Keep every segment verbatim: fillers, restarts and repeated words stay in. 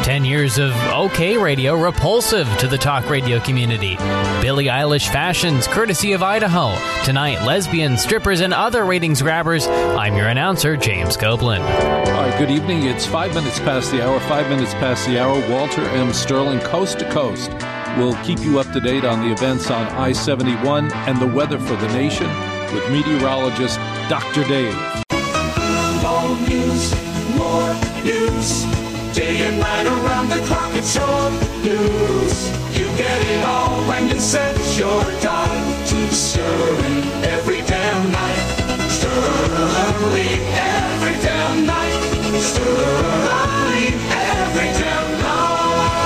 Ten years of OK radio repulsive to the talk radio community. Billie Eilish fashions courtesy of Idaho. Tonight, lesbians, strippers, and other ratings grabbers. I'm your announcer, James Copeland. All right, good evening. It's five minutes past the hour. Five minutes past the hour. Walter M. Sterling, coast to coast, will keep you up to date on the events on I seventy-one and the weather for the nation with meteorologist Doctor Dave. More news, more news. Day and night around the clock, it's your news. You get it all when you set your time to Sterling every damn night. Sterling every damn night. Sterling every damn night.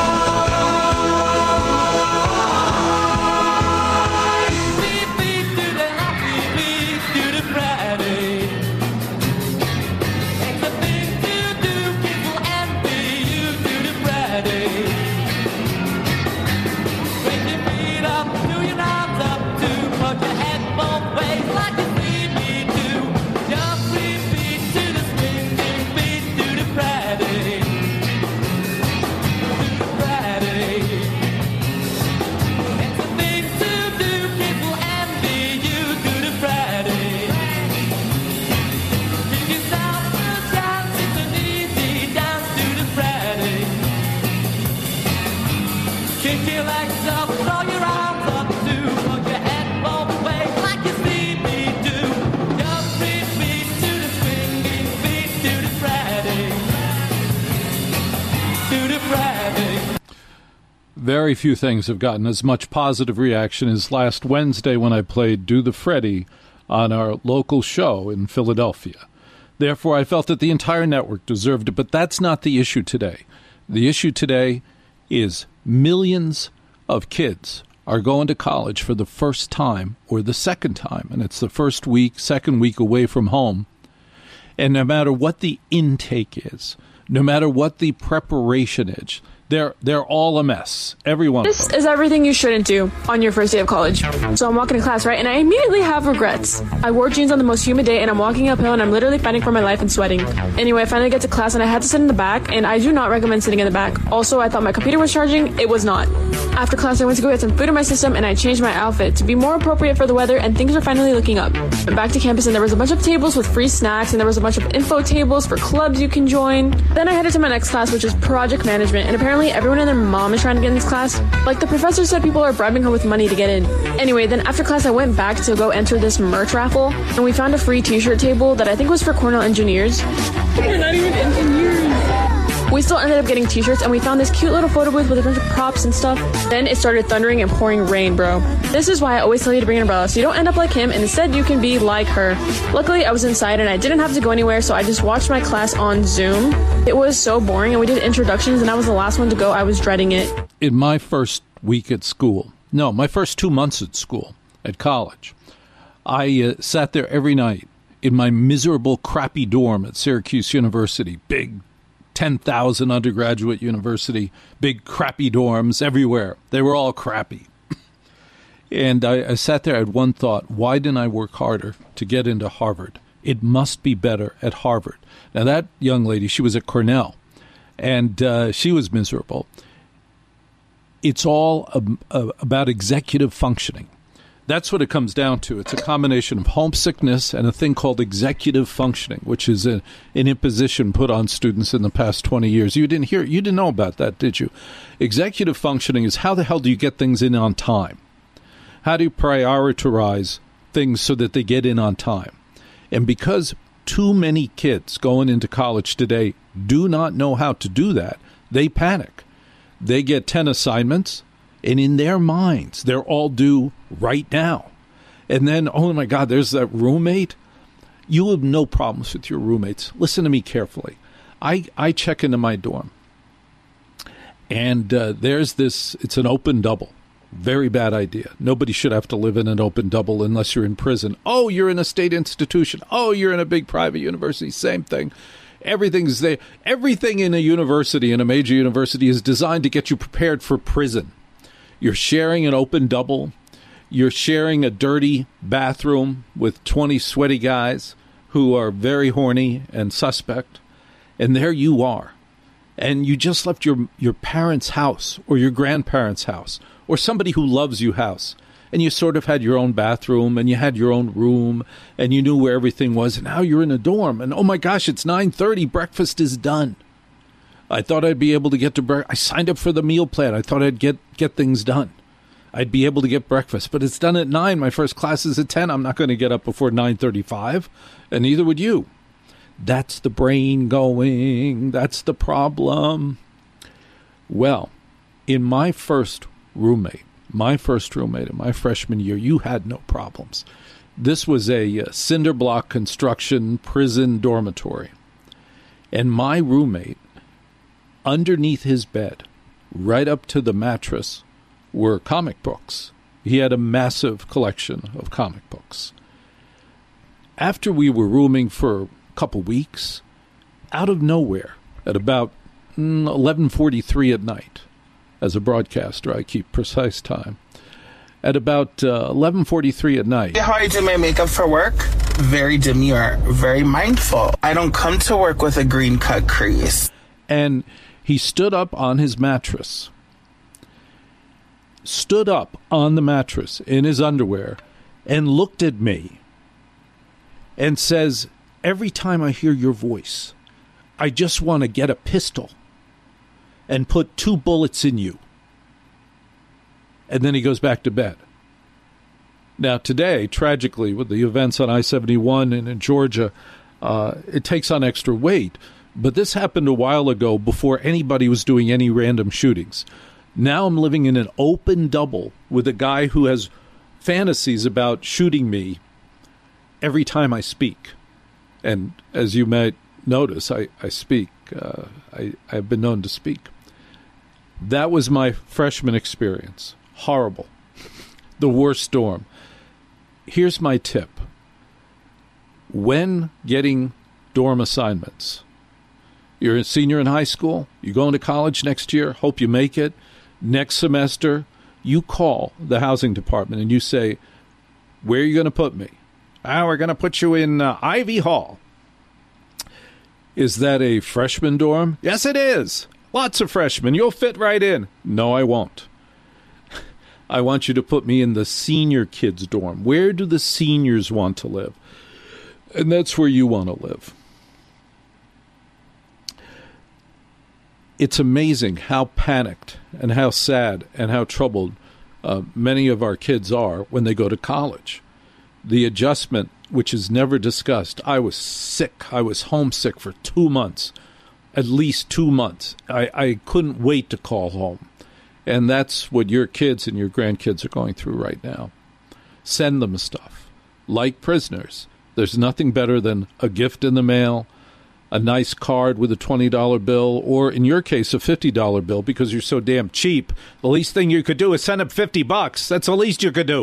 Beep, beep, do the happy beep, do the Friday. It's a thing to do, people envy you, do the Friday. Bring your feet up, do your arms up, to put your head both ways like you see me do. Just repeat to the swinging beat, do the Friday. Do the Friday. It's a thing to do, people envy you, do the Friday. Give yourself a chance, it's an easy dance, do the Friday. Kick your legs up, throw your arms up, do put your head both ways like you see me do. Just repeat to the swinging beat, do the Friday. Do the Friday. Very few things have gotten as much positive reaction as last Wednesday when I played Do the Freddy on our local show in Philadelphia. Therefore, I felt that the entire network deserved it, but that's not the issue today. The issue today is millions of kids are going to college for the first time or the second time, and it's the first week, second week away from home. And no matter what the intake is, no matter what the preparation is, they're they're all a mess. Every one of This them. is everything you shouldn't do on your first day of college. So I'm walking to class, right? And I immediately have regrets. I wore jeans on the most humid day and I'm walking uphill and I'm literally fighting for my life and sweating. Anyway, I finally get to class and I had to sit in the back, and I do not recommend sitting in the back. Also, I thought my computer was charging. It was not. After class, I went to go get some food in my system and I changed my outfit to be more appropriate for the weather, and things are finally looking up. Went back to campus and there was a bunch of tables with free snacks, and there was a bunch of info tables for clubs you can join. Then I headed to my next class, which is project management, and apparently everyone and their mom is trying to get in this class. Like, the professor said people are bribing her with money to get in. Anyway, then after class I went back to go enter this merch raffle, and we found a free t-shirt table that I think was for Cornell engineers. We're not even engineers. We still ended up getting t-shirts, and we found this cute little photo booth with a bunch of props and stuff. Then it started thundering and pouring rain, bro. This is why I always tell you to bring an umbrella, so you don't end up like him, and instead you can be like her. Luckily, I was inside and I didn't have to go anywhere, so I just watched my class on Zoom. It was so boring, and we did introductions, and I was the last one to go. I was dreading it. In my first week at school, no, my first two months at school, at college, I uh, sat there every night in my miserable, crappy dorm at Syracuse University, big ten thousand undergraduate university, big crappy dorms everywhere. They were all crappy. And I, I sat there, I had one thought: why didn't I work harder to get into Harvard? It must be better at Harvard. Now, that young lady, she was at Cornell, and uh, she was miserable. It's all um, uh, about executive functioning. That's what it comes down to. It's a combination of homesickness and a thing called executive functioning, which is a, an imposition put on students in the past twenty years. You didn't hear, you didn't know about that, did you? Executive functioning is how the hell do you get things in on time? How do you prioritize things so that they get in on time? And because too many kids going into college today do not know how to do that, they panic. They get ten assignments, and in their minds, they're all due right now. And then, oh my God, there's that roommate. You have no problems with your roommates. Listen to me carefully. I, I check into my dorm, and uh, there's this, it's an open double. Very bad idea. Nobody should have to live in an open double unless you're in prison. Oh, you're in a state institution. Oh, you're in a big private university. Same thing. Everything's there. Everything in a university, in a major university, is designed to get you prepared for prison. You're sharing an open double. You're sharing a dirty bathroom with twenty sweaty guys who are very horny and suspect. And there you are. and you just left your your parents' house or your grandparents' house or somebody who loves you house, and you sort of had your own bathroom and you had your own room and you knew where everything was, and now you're in a dorm and, oh my gosh, it's nine thirty, breakfast is done. I thought I'd be able to get to breakfast. I signed up for the meal plan. I thought I'd get, get things done. I'd be able to get breakfast, but it's done at nine. My first class is at ten. I'm not going to get up before nine thirty-five, and neither would you. That's the brain going. That's the problem. Well, in my first roommate, my first roommate in my freshman year, you had no problems. This was a uh, cinder block construction prison dormitory. And my roommate, underneath his bed, right up to the mattress, were comic books. He had a massive collection of comic books. After we were rooming for a couple weeks, out of nowhere, at about mm, eleven forty-three at night, as a broadcaster, I keep precise time, at about uh, eleven forty-three at night. How I do my makeup for work? Very demure, very mindful. I don't come to work with a green cut crease. And he stood up on his mattress, stood up on the mattress in his underwear and looked at me and says, every time I hear your voice, I just want to get a pistol and put two bullets in you. And then he goes back to bed. Now, today, tragically, with the events on I seventy-one and in Georgia, uh, it takes on extra weight. But this happened a while ago before anybody was doing any random shootings. Now I'm living in an open double with a guy who has fantasies about shooting me every time I speak. And as you might notice, I, I speak. Uh, I, I've been known to speak. That was my freshman experience. Horrible. The worst storm. Here's my tip. When getting dorm assignments, you're a senior in high school, you're going to college next year, hope you make it. Next semester, you call the housing department and you say, where are you going to put me? Oh, we're going to put you in uh, Ivy Hall. Is that a freshman dorm? Yes, it is. Lots of freshmen. You'll fit right in. No, I won't. I want you to put me in the senior kids' dorm. Where do the seniors want to live? And that's where you want to live. It's amazing how panicked and how sad and how troubled uh, many of our kids are when they go to college. The adjustment, which is never discussed. I was sick. I was homesick for two months, at least two months. I, I couldn't wait to call home. And that's what your kids and your grandkids are going through right now. Send them stuff. Like prisoners, there's nothing better than a gift in the mail, a nice card with a twenty dollar bill, or in your case, a fifty dollar bill because you're so damn cheap. The least thing you could do is send them fifty bucks. That's the least you could do.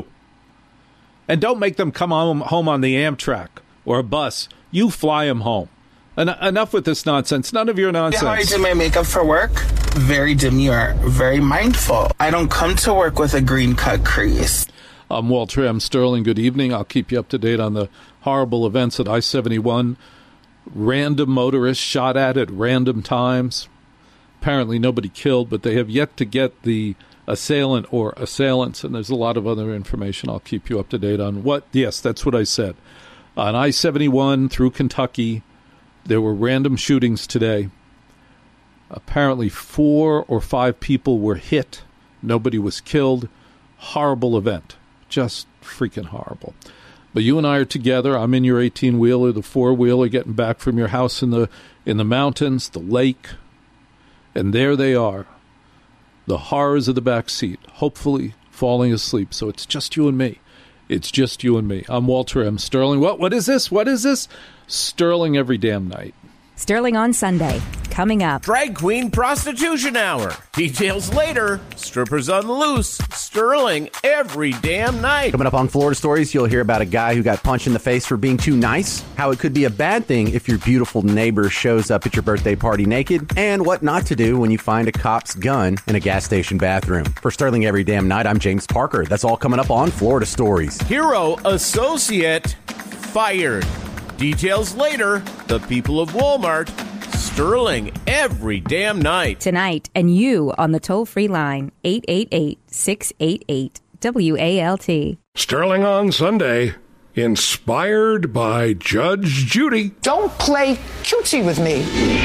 And don't make them come home, home on the Amtrak or a bus. You fly them home. En- enough with this nonsense. None of your nonsense. How I do my makeup for work? Very demure, very mindful. I don't come to work with a green cut crease. I'm Walter M. Sterling. Good evening. I'll keep you up to date on the horrible events at I seventy-one. Random motorists shot at at random times. Apparently nobody killed, but they have yet to get the assailant or assailants, and there's a lot of other information I'll keep you up to date on. What? Yes, that's what I said. On I seventy-one through Kentucky, there were random shootings today. Apparently four or five people were hit. Nobody was killed. Horrible event. Just freaking horrible. But you and I are together. I'm in your eighteen-wheeler, the four-wheeler, getting back from your house in the in the mountains, the lake. And there they are, the horrors of the back seat, hopefully falling asleep. So it's just you and me. It's just you and me. I'm Walter M. Sterling. What? What is this? What is this? Sterling every damn night. Sterling on Sunday. Coming up. Drag Queen Prostitution Hour. Details later. Strippers on the loose. Sterling every damn night. Coming up on Florida Stories, you'll hear about a guy who got punched in the face for being too nice, how it could be a bad thing if your beautiful neighbor shows up at your birthday party naked, and what not to do when you find a cop's gun in a gas station bathroom. For Sterling every damn night, I'm James Parker. That's all coming up on Florida Stories. Hero associate fired. Details later. The people of Walmart Sterling every damn night. Tonight, and you on the toll-free line, eight eight eight, six eight eight, W A L T. Sterling on Sunday, inspired by Judge Judy. Don't play cutesy with me.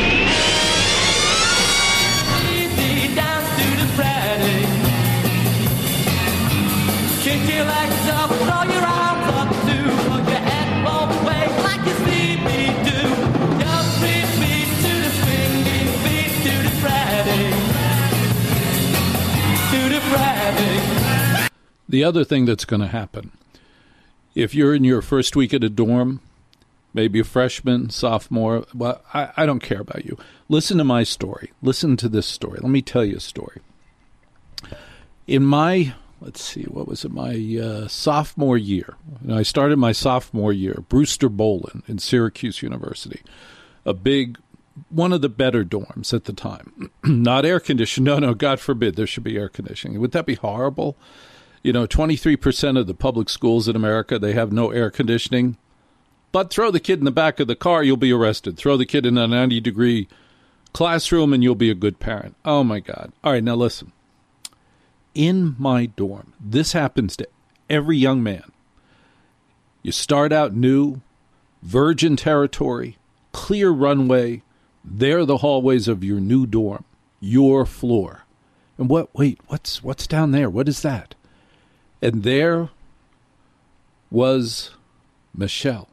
The other thing that's going to happen, if you're in your first week at a dorm, maybe a freshman, sophomore, well, I, I don't care about you. Listen to my story. Listen to this story. Let me tell you a story. In my, let's see, what was it, my uh, sophomore year, and I started my sophomore year, Brewster Bolin in Syracuse University, a big, one of the better dorms at the time. Not air conditioned. No, no, God forbid there should be air conditioning. Would that be horrible? You know, twenty-three percent of the public schools in America, they have no air conditioning. But throw the kid in the back of the car, you'll be arrested. Throw the kid in a ninety-degree classroom, and you'll be a good parent. Oh, my God. All right, now listen. In my dorm, this happens to every young man. You start out new, virgin territory, clear runway. They're the hallways of your new dorm, your floor. And what, wait, what's what's down there? What is that? And there was Michelle.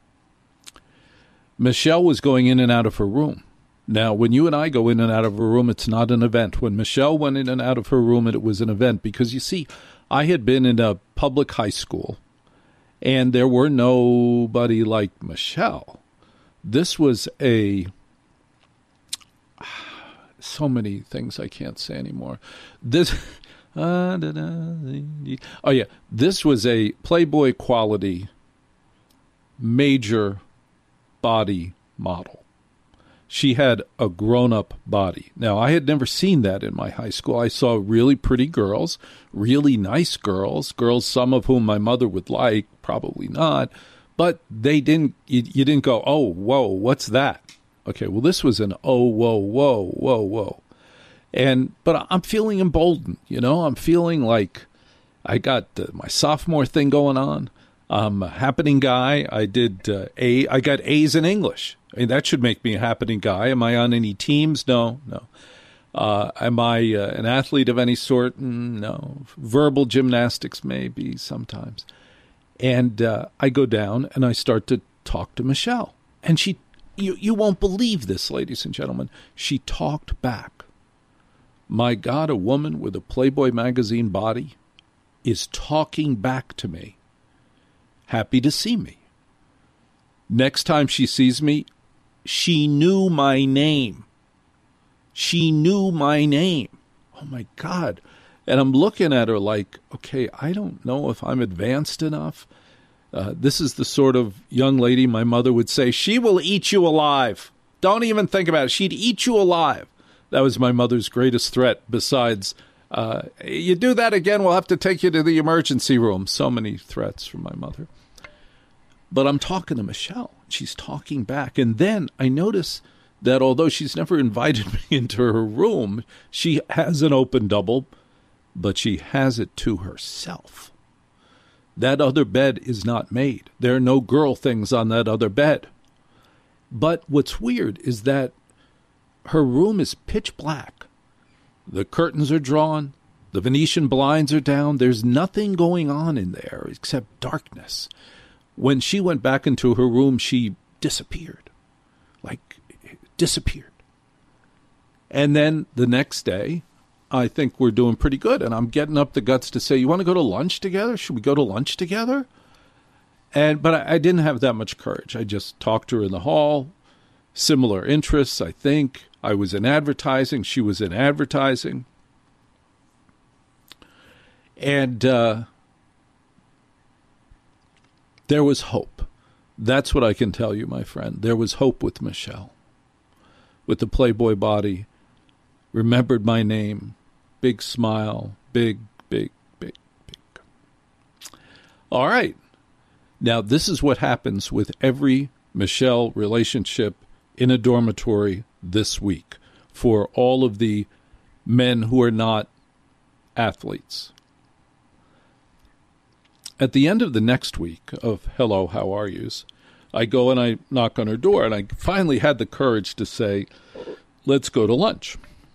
Michelle was going in and out of her room. Now, when you and I go in and out of a room, it's not an event. When Michelle went in and out of her room, it was an event. Because, you see, I had been in a public high school, and there were nobody like Michelle. This was a... So many things I can't say anymore. This... Uh, da, da, da. Oh, yeah. This was a Playboy quality major body model. She had a grown-up body. Now, I had never seen that in my high school. I saw really pretty girls, really nice girls, girls some of whom my mother would like, probably not, but they didn't, you, you didn't go, oh, whoa, what's that? Okay, well, this was an oh, whoa, whoa, whoa, whoa. And but I'm feeling emboldened, you know. I'm feeling like I got uh, my sophomore thing going on. I'm a happening guy. I did uh, a. I got A's in English. I mean, that should make me a happening guy. Am I on any teams? No, no. Uh, am I uh, an athlete of any sort? No. Verbal gymnastics, maybe sometimes. And uh, I go down and I start to talk to Michelle, and she. You you won't believe this, ladies and gentlemen. She talked back. My God, a woman with a Playboy magazine body is talking back to me, happy to see me. Next time she sees me, she knew my name. She knew my name. Oh, my God. And I'm looking at her like, okay, I don't know if I'm advanced enough. Uh, this is the sort of young lady my mother would say, she will eat you alive. Don't even think about it. She'd eat you alive. That was my mother's greatest threat, besides, uh, you do that again, we'll have to take you to the emergency room. So many threats from my mother. But I'm talking to Michelle. She's talking back. And then I notice that although she's never invited me into her room, she has an open double, but she has it to herself. That other bed is not made. There are no girl things on that other bed. But what's weird is that her room is pitch black. The curtains are drawn. The Venetian blinds are down. There's nothing going on in there except darkness. When she went back into her room, she disappeared. Like, disappeared. And then the next day, I think we're doing pretty good. And I'm getting up the guts to say, you want to go to lunch together? Should we go to lunch together? And But I, I didn't have that much courage. I just talked to her in the hall. Similar interests, I think. I was in advertising. She was in advertising. And uh, there was hope. That's what I can tell you, my friend. There was hope with Michelle. With the Playboy body. Remembered my name. Big smile. Big, big, big, big. All right. Now, this is what happens with every Michelle relationship in a dormitory this week for all of the men who are not athletes. At the end of the next week of Hello, How Are Yous, I go and I knock on her door, and I finally had the courage to say, let's go to lunch.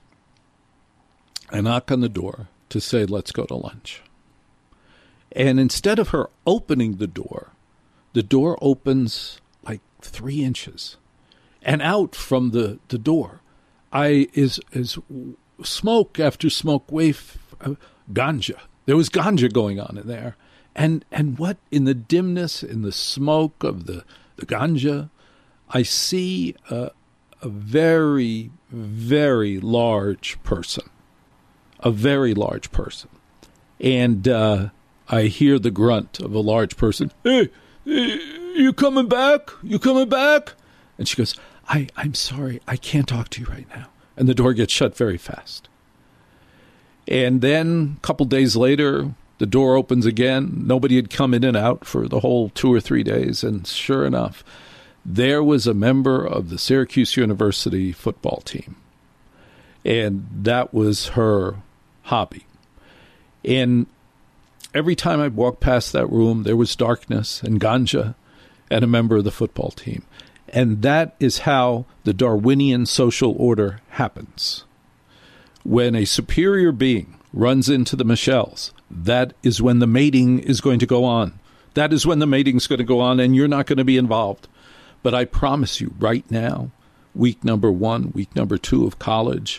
I knock on the door to say, let's go to lunch. And instead of her opening the door, the door opens like three inches. And out from the, the door I is is smoke after smoke wave, uh, ganja. There was ganja going on in there. And and what, in the dimness, in the smoke of the, the ganja, I see a, a very, very large person. A very large person. And uh, I hear the grunt of a large person. Hey, hey, you coming back? You coming back? And she goes, I, I'm sorry, I can't talk to you right now. And the door gets shut very fast. And then a couple days later, the door opens again. Nobody had come in and out for the whole two or three days. And sure enough, there was a member of the Syracuse University football team. And that was her hobby. And every time I walked past that room, there was darkness and ganja and a member of the football team. And that is how the Darwinian social order happens. When a superior being runs into the Michelles, that is when the mating is going to go on. That is when the mating is going to go on, and you're not going to be involved. But I promise you right now, week number one, week number two of college,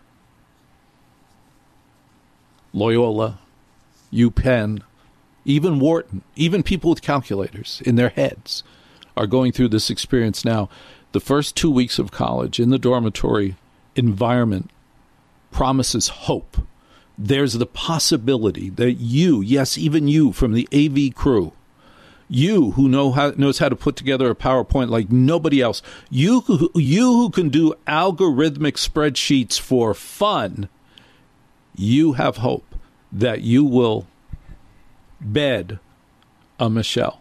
Loyola, UPenn, even Wharton, even people with calculators in their heads are going through this experience now. The first two weeks of college in the dormitory environment promises hope. There's the possibility that you, yes, even you from the A V crew, you who know how, knows how to put together a PowerPoint like nobody else, you who, you who can do algorithmic spreadsheets for fun, you have hope that you will bed a Michelle.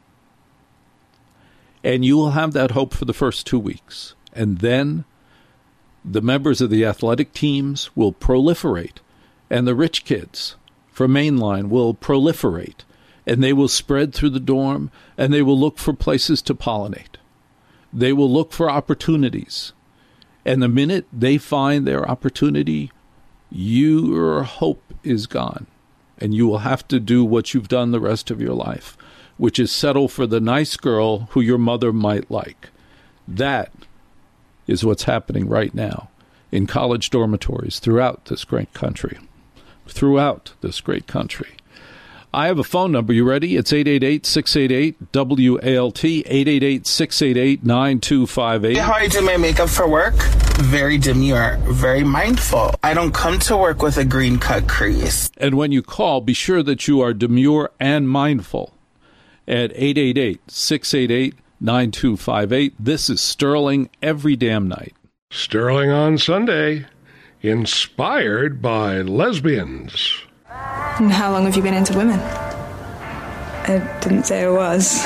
And you will have that hope for the first two weeks. And then the members of the athletic teams will proliferate. And the rich kids from Mainline will proliferate. And they will spread through the dorm. And they will look for places to pollinate. They will look for opportunities. And the minute they find their opportunity, your hope is gone. And you will have to do what you've done the rest of your life, which is settle for the nice girl who your mother might like. That is what's happening right now in college dormitories throughout this great country. Throughout this great country. I have a phone number. You ready? It's eight eight eight, six eight eight, W A L T, eight eight eight, six eight eight, nine two five eight. How I do my makeup for work? Very demure, very mindful. I don't come to work with a green cut crease. And when you call, be sure that you are demure and mindful at eight eight eight, six eight eight, nine two five eight. This is Sterling every damn night. Sterling on Sunday, inspired by lesbians. And how long have you been into women? I didn't say I was.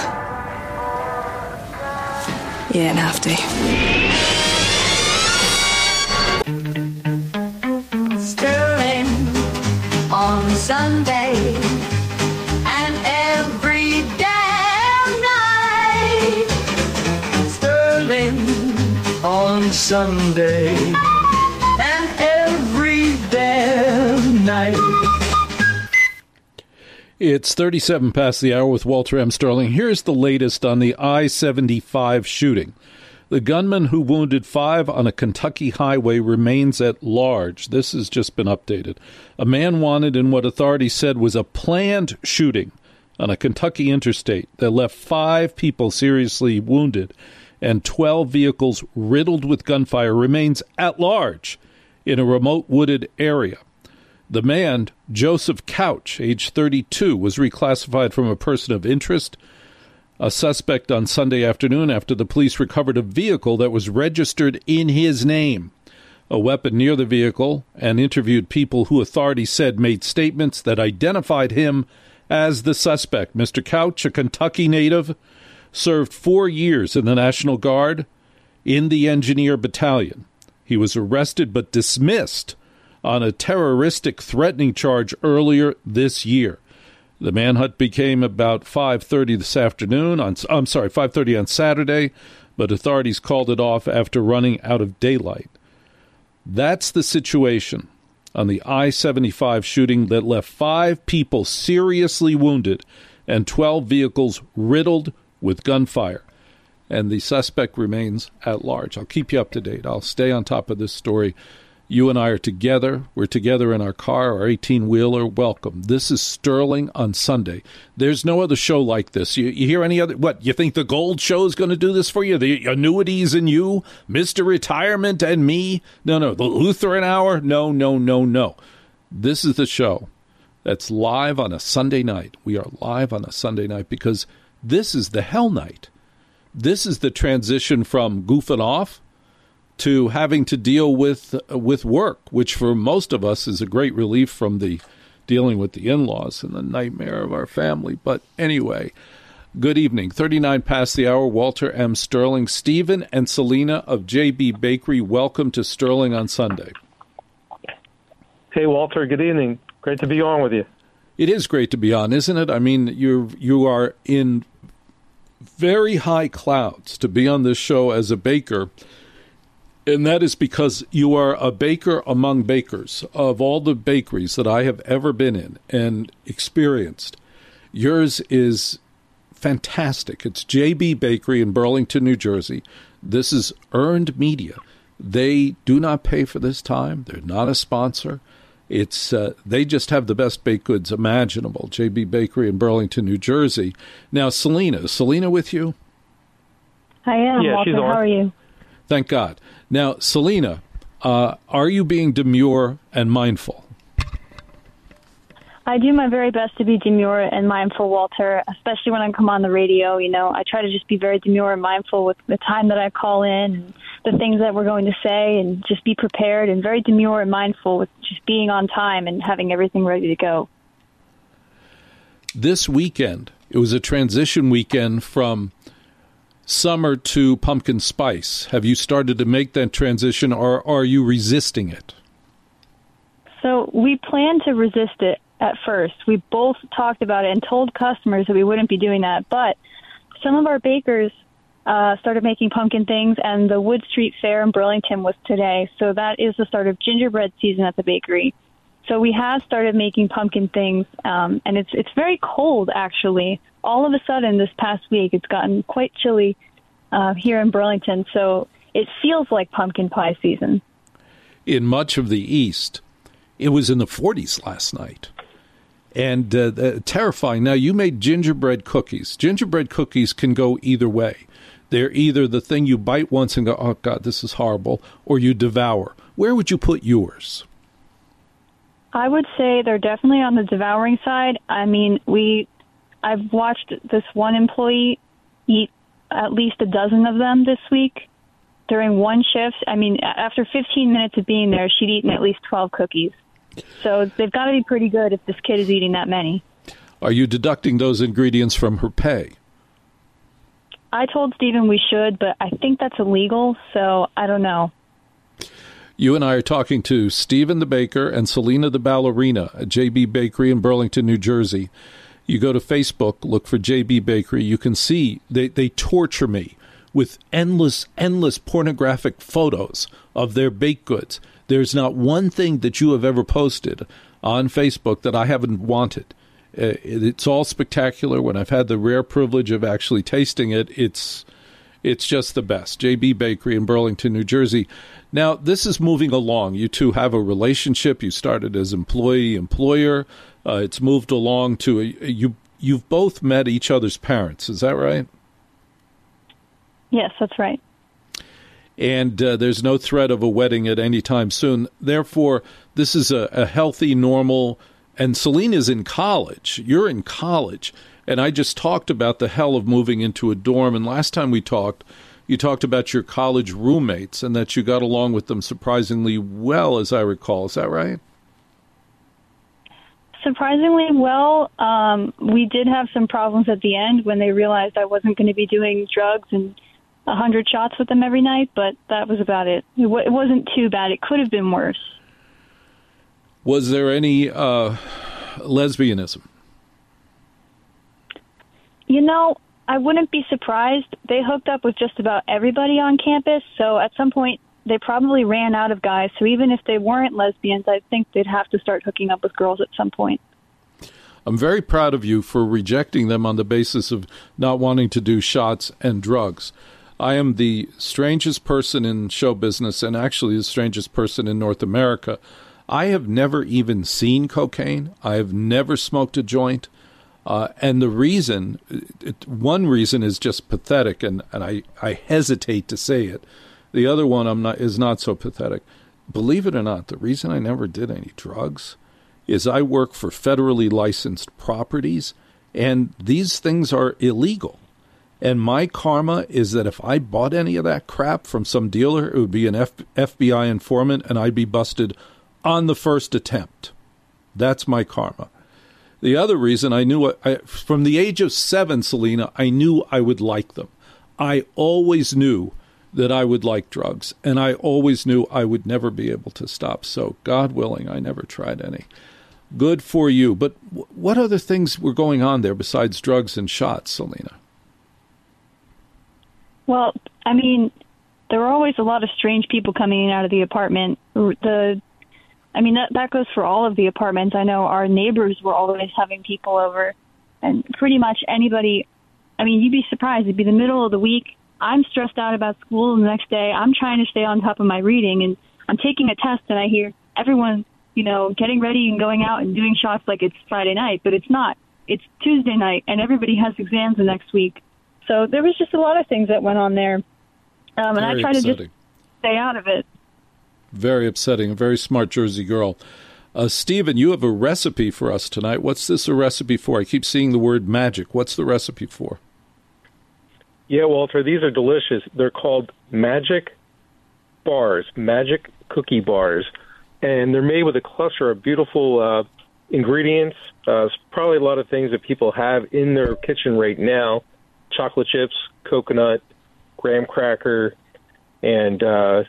You didn't have to. Sterling on Sunday and every damn night. Sterling on Sunday and every damn night. It's thirty-seven past the hour with Walter M. Sterling. Here's the latest on the I seventy-five shooting. The gunman who wounded five on a Kentucky highway remains at large. This has just been updated. A man wanted in what authorities said was a planned shooting on a Kentucky interstate that left five people seriously wounded and twelve vehicles riddled with gunfire remains at large in a remote wooded area. The man, Joseph Couch, age thirty-two, was reclassified from a person of interest, a suspect on Sunday afternoon after the police recovered a vehicle that was registered in his name, a weapon near the vehicle, and interviewed people who authorities said made statements that identified him as the suspect. Mister Couch, a Kentucky native, served four years in the National Guard in the Engineer Battalion. He was arrested but dismissed on a terroristic threatening charge earlier this year. The manhunt became about five thirty this afternoon. On, I'm sorry, five thirty on Saturday, but authorities called it off after running out of daylight. That's the situation on the I seventy-five shooting that left five people seriously wounded and twelve vehicles riddled with gunfire. And the suspect remains at large. I'll keep you up to date. I'll stay on top of this story. You and I are together. We're together in our car, our eighteen-wheeler. Welcome. This is Sterling on Sunday. There's no other show like this. You, you hear any other? What, you think the Gold Show is going to do this for you? The Annuities and You? Mister Retirement and Me? No, no. The Lutheran Hour? No, no, no, no. This is the show that's live on a Sunday night. We are live on a Sunday night because this is the hell night. This is the transition from goofing off to having to deal with uh, with work, which for most of us is a great relief from the dealing with the in-laws and the nightmare of our family. But anyway, good evening. thirty-nine past the hour, Walter M. Sterling. Stephen and Selena of J B Bakery, welcome to Sterling on Sunday. Hey, Walter, good evening. Great to be on with you. It is great to be on, isn't it? I mean, you're, you are in very high clouds to be on this show as a baker, and that is because you are a baker among bakers. Of all the bakeries that I have ever been in and experienced, yours is fantastic. It's J B Bakery in Burlington, New Jersey. This is earned media. They do not pay for this time. They're not a sponsor. It's uh, they just have the best baked goods imaginable. J B Bakery in Burlington, New Jersey. Now, Selena, is Selena with you? I am, yeah, Walter. She's on. How are you? Thank God. Now, Selena, uh, are you being demure and mindful? I do my very best to be demure and mindful, Walter, especially when I come on the radio. You know, I try to just be very demure and mindful with the time that I call in and the things that we're going to say, and just be prepared and very demure and mindful with just being on time and having everything ready to go. This weekend, it was a transition weekend from summer to pumpkin spice. Have you started to make that transition, or are you resisting it? So we plan to resist it at first. We both talked about it and told customers that we wouldn't be doing that, but some of our bakers uh, started making pumpkin things, and the Wood Street Fair in Burlington was today, so that is the start of gingerbread season at the bakery. So we have started making pumpkin things, um, and it's it's very cold, actually. All of a sudden, this past week, it's gotten quite chilly uh, here in Burlington, so it feels like pumpkin pie season. In much of the East, it was in the forties last night. And uh, uh, terrifying. Now, you made gingerbread cookies. Gingerbread cookies can go either way. They're either the thing you bite once and go, oh, God, this is horrible, or you devour. Where would you put yours? I would say they're definitely on the devouring side. I mean, we, I've watched this one employee eat at least a dozen of them this week during one shift. I mean, after fifteen minutes of being there, she'd eaten at least twelve cookies. So they've got to be pretty good if this kid is eating that many. Are you deducting those ingredients from her pay? I told Stephen we should, but I think that's illegal, so I don't know. You and I are talking to Stephen the baker and Selena the ballerina at J B Bakery in Burlington, New Jersey. You go to Facebook, look for J B Bakery. You can see they, they torture me with endless, endless pornographic photos of their baked goods. There's not one thing that you have ever posted on Facebook that I haven't wanted. Uh, it's all spectacular. When I've had the rare privilege of actually tasting it, it's it's just the best. J B Bakery in Burlington, New Jersey. Now, this is moving along. You two have a relationship. You started as employee-employer. Uh, it's moved along to a, you. You've both met each other's parents. Is that right? Yes, that's right. And uh, there's no threat of a wedding at any time soon. Therefore, this is a, a healthy, normal, and Selena's in college. You're in college. And I just talked about the hell of moving into a dorm. And last time we talked, you talked about your college roommates and that you got along with them surprisingly well, as I recall. Is that right? Surprisingly well. Um, we did have some problems at the end when they realized I wasn't going to be doing drugs and a hundred shots with them every night, but that was about it. It, w- it wasn't too bad. It could have been worse. Was there any uh, lesbianism? You know, I wouldn't be surprised. They hooked up with just about everybody on campus, so at some point they probably ran out of guys. So even if they weren't lesbians, I think they'd have to start hooking up with girls at some point. I'm very proud of you for rejecting them on the basis of not wanting to do shots and drugs. I am the strangest person in show business, and actually the strangest person in North America. I have never even seen cocaine. I have never smoked a joint. Uh, and the reason, it, one reason is just pathetic, and, and I, I hesitate to say it. The other one I'm not is not so pathetic. Believe it or not, the reason I never did any drugs is I work for federally licensed properties, and these things are illegal. And my karma is that if I bought any of that crap from some dealer, it would be an F- FBI informant, and I'd be busted on the first attempt. That's my karma. The other reason I knew, I, from the age of seven, Selena, I knew I would like them. I always knew that I would like drugs, and I always knew I would never be able to stop. So, God willing, I never tried any. Good for you. But w- what other things were going on there besides drugs and shots, Selena? Well, I mean, there were always a lot of strange people coming in and out of the apartment. The I mean, that, that goes for all of the apartments. I know our neighbors were always having people over, and pretty much anybody. I mean, you'd be surprised. It'd be the middle of the week. I'm stressed out about school, and the next day I'm trying to stay on top of my reading, and I'm taking a test, and I hear everyone, you know, getting ready and going out and doing shots like it's Friday night, but it's not. It's Tuesday night, and everybody has exams the next week. So there was just a lot of things that went on there, um, and Very I try upsetting. to just stay out of it. Very upsetting. A very smart Jersey girl. Uh, Stephen, you have a recipe for us tonight. What's this a recipe for? I keep seeing the word magic. What's the recipe for? Yeah, Walter, these are delicious. They're called Magic Bars, Magic Cookie Bars, and they're made with a cluster of beautiful uh, ingredients. Uh, it's probably a lot of things that people have in their kitchen right now: chocolate chips, coconut, graham cracker, and uh,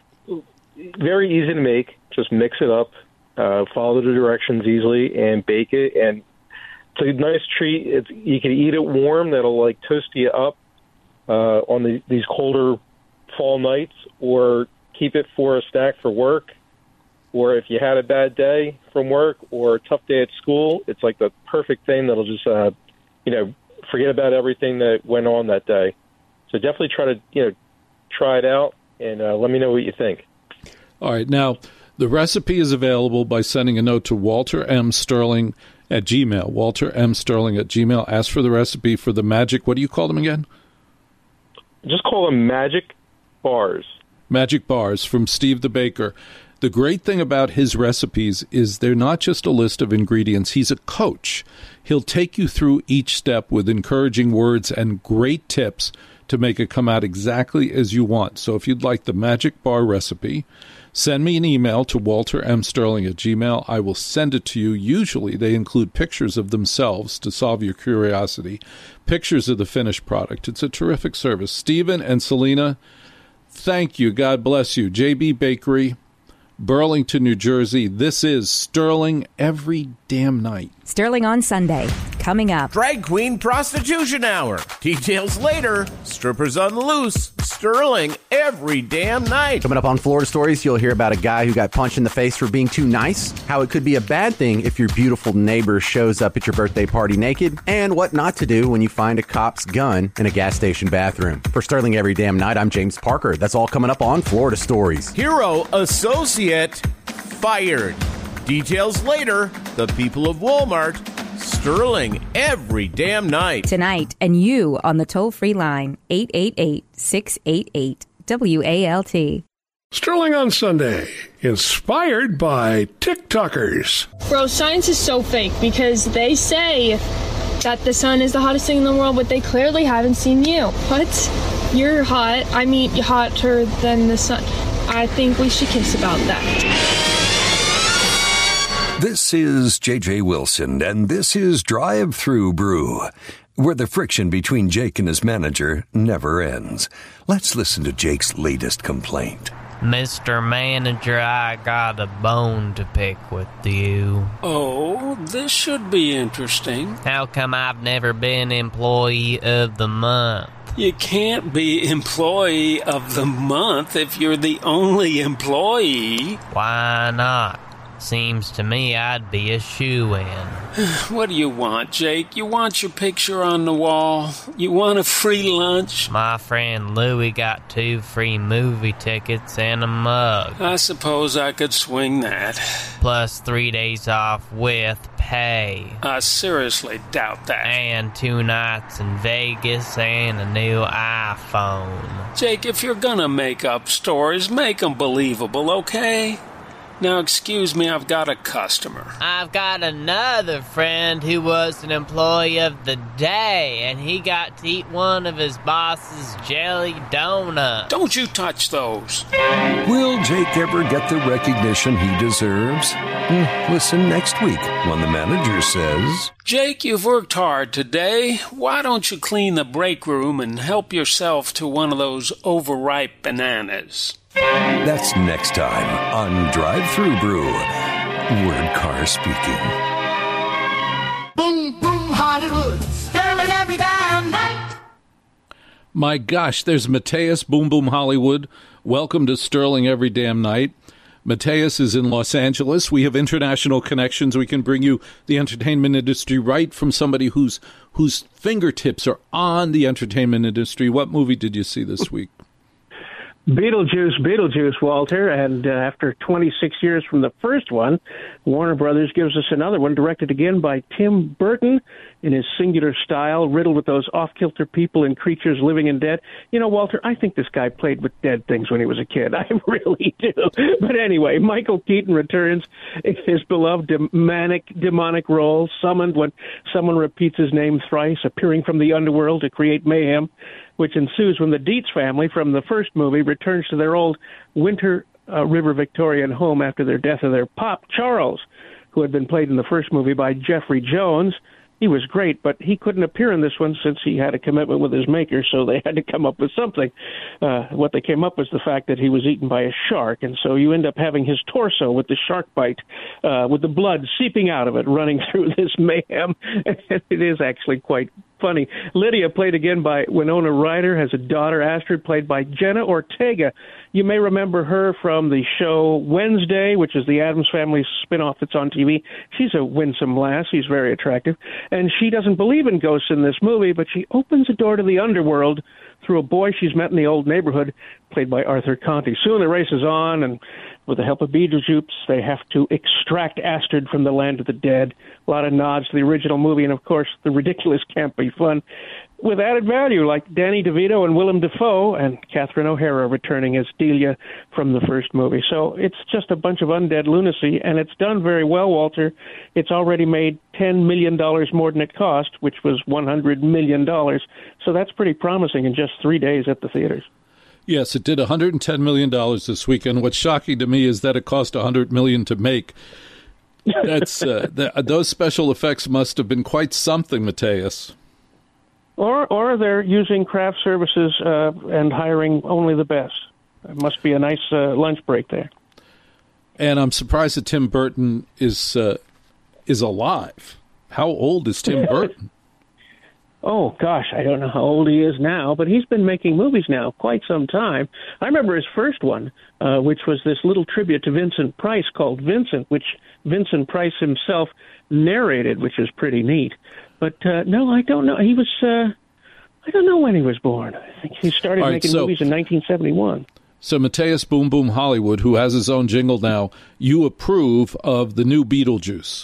very easy to make. Just mix it up, uh, follow the directions easily, and bake it. And it's a nice treat. It's, you can eat it warm. That'll like toast you up uh, on the, these colder fall nights, or keep it for a snack for work. Or if you had a bad day from work or a tough day at school, it's like the perfect thing that'll just, uh, you know, forget about everything that went on that day. So definitely try to, you know, try it out, and uh, let me know what you think. All right. Now, the recipe is available by sending a note to Walter M. Sterling at Gmail. Walter M. Sterling at Gmail. Ask for the recipe for the magic. What do you call them again? Just call them Magic Bars. Magic Bars from Steve the Baker. The great thing about his recipes is they're not just a list of ingredients. He's a coach. He'll take you through each step with encouraging words and great tips to make it come out exactly as you want. So if you'd like the Magic Bar recipe, send me an email to walter m sterling at gmail. I will send it to you. Usually they include pictures of themselves to solve your curiosity, pictures of the finished product. It's a terrific service. Stephen and Selena, thank you. God bless you. J B Bakery, Burlington, New Jersey. This is Sterling every damn night. Sterling on Sunday, coming up. Drag Queen Prostitution Hour. Details later. Strippers on the loose. Sterling every damn night. Coming up on Florida Stories, you'll hear about a guy who got punched in the face for being too nice, how it could be a bad thing if your beautiful neighbor shows up at your birthday party naked, and what not to do when you find a cop's gun in a gas station bathroom. For Sterling every damn night, I'm James Parker. That's all coming up on Florida Stories. Hero associate fired. Details later. The people of Walmart. Sterling every damn night. Tonight, and you on the toll-free line, eight eight eight, six eight eight, W A L T. Sterling on Sunday, inspired by TikTokers. Bro, science is so fake because they say that the sun is the hottest thing in the world, but they clearly haven't seen you. What? You're hot. I mean, hotter than the sun. I think we should kiss about that. This is J J Wilson, and this is Drive Through Brew. where the friction between Jake and his manager never ends. Let's listen to Jake's latest complaint. Mister Manager, I got a bone to pick with you. Oh, this should be interesting. How come I've never been Employee of the Month? You can't be Employee of the Month if you're the only employee. Why not? Seems to me I'd be a shoo-in. What do you want, Jake? You want your picture on the wall? You want a free lunch? My friend Louie got two free movie tickets and a mug. I suppose I could swing that. Plus three days off with pay. I seriously doubt that. And two nights in Vegas and a new iPhone. Jake, if you're gonna make up stories, make them believable, okay? Now, excuse me, I've got a customer. I've got another friend who was an employee of the day, and he got to eat one of his boss's jelly donuts. Don't you touch those. Will Jake ever get the recognition he deserves? Listen next week when the manager says, Jake, you've worked hard today. Why don't you clean the break room and help yourself to one of those overripe bananas? That's next time on Drive-Thru Brew. Word Car speaking. Boom, boom, Hollywood. Sterling every damn night. My gosh, there's Mateus, Boom Boom Hollywood. Welcome to Sterling every damn night. Mateus is in Los Angeles. We have international connections. We can bring you the entertainment industry right from somebody whose whose fingertips are on the entertainment industry. What movie did you see this week? Beetlejuice, Beetlejuice, Walter, and uh, after twenty-six years from the first one, Warner Brothers gives us another one, directed again by Tim Burton in his singular style, riddled with those off-kilter people and creatures living and dead. You know, Walter, I think this guy played with dead things when he was a kid. I really do. But anyway, Michael Keaton returns in his beloved demonic, demonic role, summoned when someone repeats his name thrice, appearing from the underworld to create mayhem, which ensues when the Dietz family from the first movie returns to their old Winter uh, River Victorian home after their death of their pop, Charles, who had been played in the first movie by Jeffrey Jones. He was great, but he couldn't appear in this one since he had a commitment with his maker, so they had to come up with something. Uh, what they came up with was the fact that he was eaten by a shark, and so you end up having his torso with the shark bite, uh, with the blood seeping out of it, running through this mayhem. It is actually quite funny. Lydia, played again by Winona Ryder, has a daughter, Astrid, played by Jenna Ortega. You may remember her from the show Wednesday, which is the Addams Family spinoff that's on T V. She's a winsome lass. She's very attractive. And she doesn't believe in ghosts in this movie, but she opens a door to the underworld through a boy she's met in the old neighborhood, played by Arthur Conti. Soon the race is on, and with the help of Beetlejuice, they have to extract Astrid from the land of the dead. A lot of nods to the original movie, and of course, the ridiculous can't be fun, with added value like Danny DeVito and Willem Dafoe, and Catherine O'Hara returning as Delia from the first movie. So it's just a bunch of undead lunacy, and it's done very well, Walter. It's already made ten million dollars more than it cost, which was one hundred million dollars. So that's pretty promising in just three days at the theaters. Yes, it did one hundred ten million dollars this weekend. What's shocking to me is that it cost one hundred million dollars to make. That's uh, the, those special effects must have been quite something, Mateus. Or, or they're using craft services uh, and hiring only the best. It must be a nice uh, lunch break there. And I'm surprised that Tim Burton is uh, is alive. How old is Tim Burton? Oh, gosh, I don't know how old he is now, but he's been making movies now quite some time. I remember his first one, uh, which was this little tribute to Vincent Price called Vincent, which Vincent Price himself narrated, which is pretty neat. But, uh, no, I don't know. He was, uh, I don't know when he was born. I think he started right, making so, movies in nineteen seventy-one. So Mateus Boom Boom Hollywood, who has his own jingle now, you approve of the new Beetlejuice?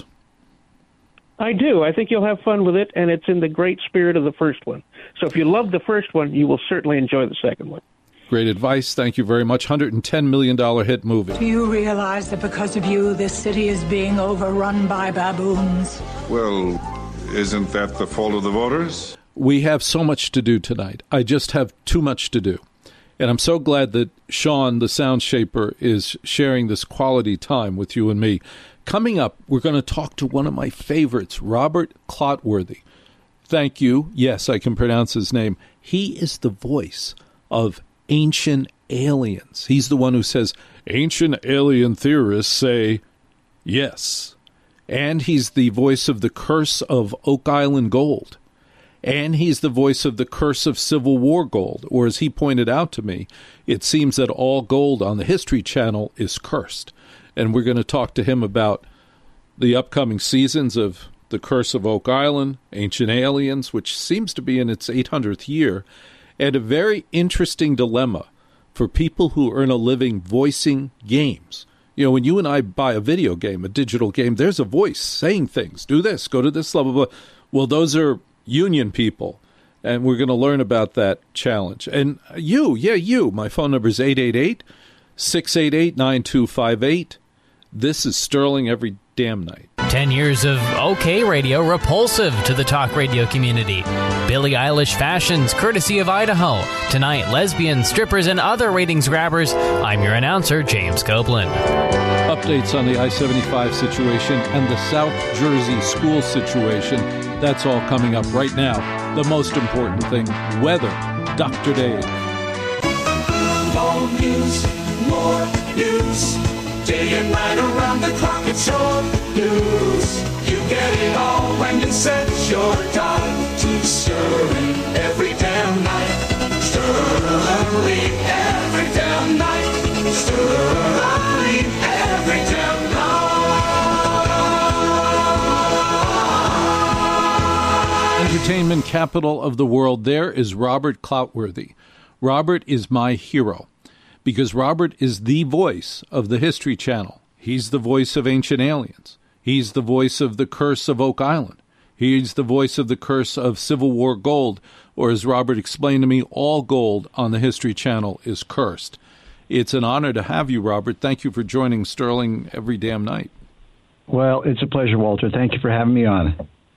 I do. I think you'll have fun with it, and it's in the great spirit of the first one. So if you love the first one, you will certainly enjoy the second one. Great advice. Thank you very much. one hundred ten million dollars hit movie. Do you realize that because of you, this city is being overrun by baboons? Well, isn't that the fault of the voters? We have so much to do tonight. I just have too much to do. And I'm so glad that Sean, the sound shaper, is sharing this quality time with you and me. Coming up, we're going to talk to one of my favorites, Robert Clotworthy. Thank you. Yes, I can pronounce his name. He is the voice of Ancient Aliens. He's the one who says, ancient alien theorists say yes. And he's the voice of the Curse of Oak Island Gold. And he's the voice of the Curse of Civil War Gold. Or as he pointed out to me, it seems that all gold on the History Channel is cursed. And we're going to talk to him about the upcoming seasons of The Curse of Oak Island, Ancient Aliens, which seems to be in its eight hundredth year, and a very interesting dilemma for people who earn a living voicing games. You know, when you and I buy a video game, a digital game, there's a voice saying things. Do this, go to this level. Blah, blah. Well, those are union people, and we're going to learn about that challenge. And you, yeah, you, my phone number is eight eight eight, six eight eight, nine two five eight. This is Sterling every damn night. Ten years of OK Radio, repulsive to the talk radio community. Billie Eilish fashions, courtesy of Idaho. Tonight, lesbians, strippers, and other ratings grabbers. I'm your announcer, James Copeland. Updates on the I seventy-five situation and the South Jersey school situation. That's all coming up right now. The most important thing, weather. Doctor Dave. More news, more news. Day and night around the clock, it's your news. You get it all when you set your time to Sterling every damn night. Sterling every damn night. Sterling every damn night. Entertainment capital of the world. There is Robert Cloutworthy. Robert is my hero, because Robert is the voice of the History Channel. He's the voice of Ancient Aliens. He's the voice of the Curse of Oak Island. He's the voice of the Curse of Civil War Gold, or as Robert explained to me, all gold on the History Channel is cursed. It's an honor to have you, Robert. Thank you for joining Sterling every damn night. Well, it's a pleasure, Walter. Thank you for having me on.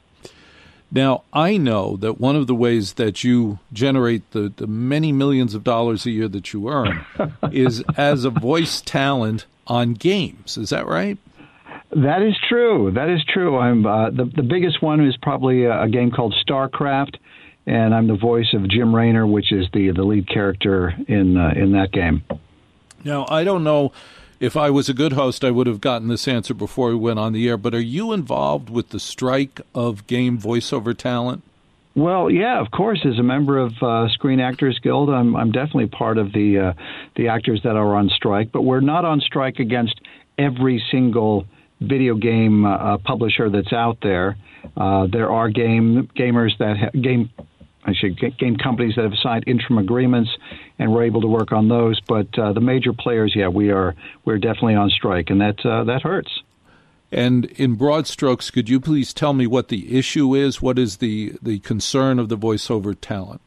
Now, I know that one of the ways that you generate the, the many millions of dollars a year that you earn is as a voice talent on games. Is that right? That is true. That is true. I'm uh, the the biggest one is probably a, a game called StarCraft, and I'm the voice of Jim Raynor, which is the the lead character in uh, in that game. Now, I don't know. If I was a good host, I would have gotten this answer before we went on the air. But are you involved with the strike of game voiceover talent? Well, yeah, of course. As a member of uh, Screen Actors Guild, I'm I'm definitely part of the uh, the actors that are on strike. But we're not on strike against every single video game uh, publisher that's out there. Uh, there are game gamers that ha- game. I should game companies that have signed interim agreements, and we're able to work on those. But uh, the major players, yeah, we are we're definitely on strike, and that uh, that hurts. And in broad strokes, could you please tell me what the issue is? What is the, the concern of the voiceover talent?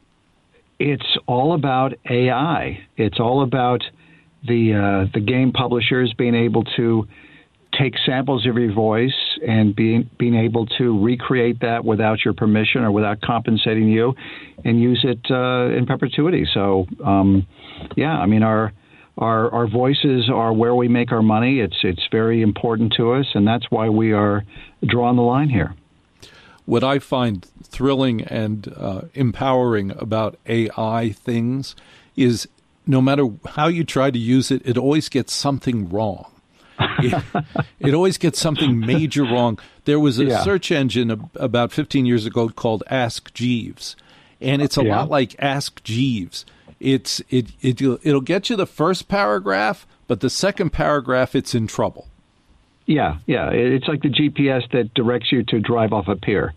It's all about A I. It's all about the uh, the game publishers being able to take samples of your voice and being being able to recreate that without your permission or without compensating you, and use it uh, in perpetuity. So, um, yeah, I mean, our our our voices are where we make our money. It's it's very important to us, and that's why we are drawing the line here. What I find thrilling and uh, empowering about A I things is no matter how you try to use it, it always gets something wrong. it, it always gets something major wrong. There was a yeah. search engine about fifteen years ago called Ask Jeeves, and it's a yeah. lot like Ask Jeeves. It's it it it'll get you the first paragraph, but the second paragraph, it's in trouble. Yeah, yeah. It's like the G P S that directs you to drive off a pier.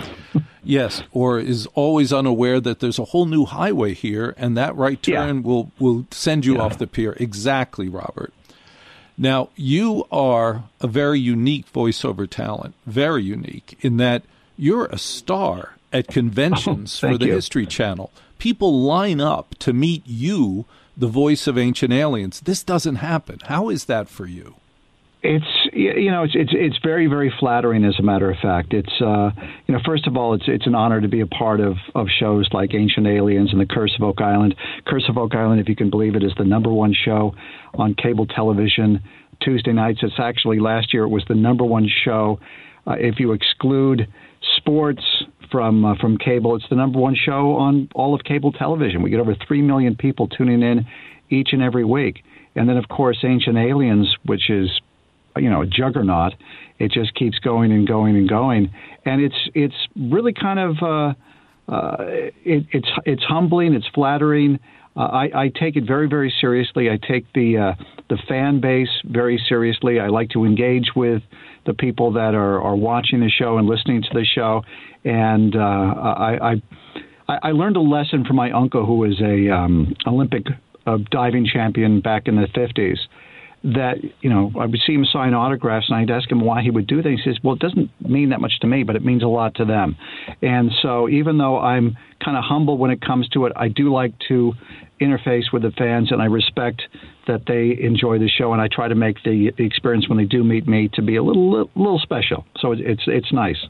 Yes, or is always unaware that there's a whole new highway here, and that right turn yeah. will will send you yeah. off the pier. Exactly, Robert. Now, you are a very unique voiceover talent, very unique, in that you're a star at conventions oh, for the you. History Channel. People line up to meet you, the voice of Ancient Aliens. This doesn't happen. How is that for you? It's you know it's it's it's very very flattering, as a matter of fact. It's uh, you know first of all it's it's an honor to be a part of, of shows like Ancient Aliens and The Curse of Oak Island. Curse of Oak Island, if you can believe it, is the number one show on cable television Tuesday nights. It's actually last year it was the number one show uh, if you exclude sports, from uh, from cable. It's the number one show on all of cable television. We get over three million people tuning in each and every week. And then, of course, Ancient Aliens, which is, you know, a juggernaut. It just keeps going and going and going. And it's it's really kind of uh, uh, it, it's it's humbling. It's flattering. Uh, I, I take it very, very seriously. I take the uh, the fan base very seriously. I like to engage with the people that are, are watching the show and listening to the show. And uh, I, I I learned a lesson from my uncle, who was a um, Olympic uh, diving champion back in the fifties. That, you know, I would see him sign autographs, and I'd ask him why he would do that. He says, well, it doesn't mean that much to me, but it means a lot to them. And so even though I'm kind of humble when it comes to it, I do like to interface with the fans, and I respect that they enjoy the show, and I try to make the, the experience when they do meet me to be a little little, little special. So it's it's nice.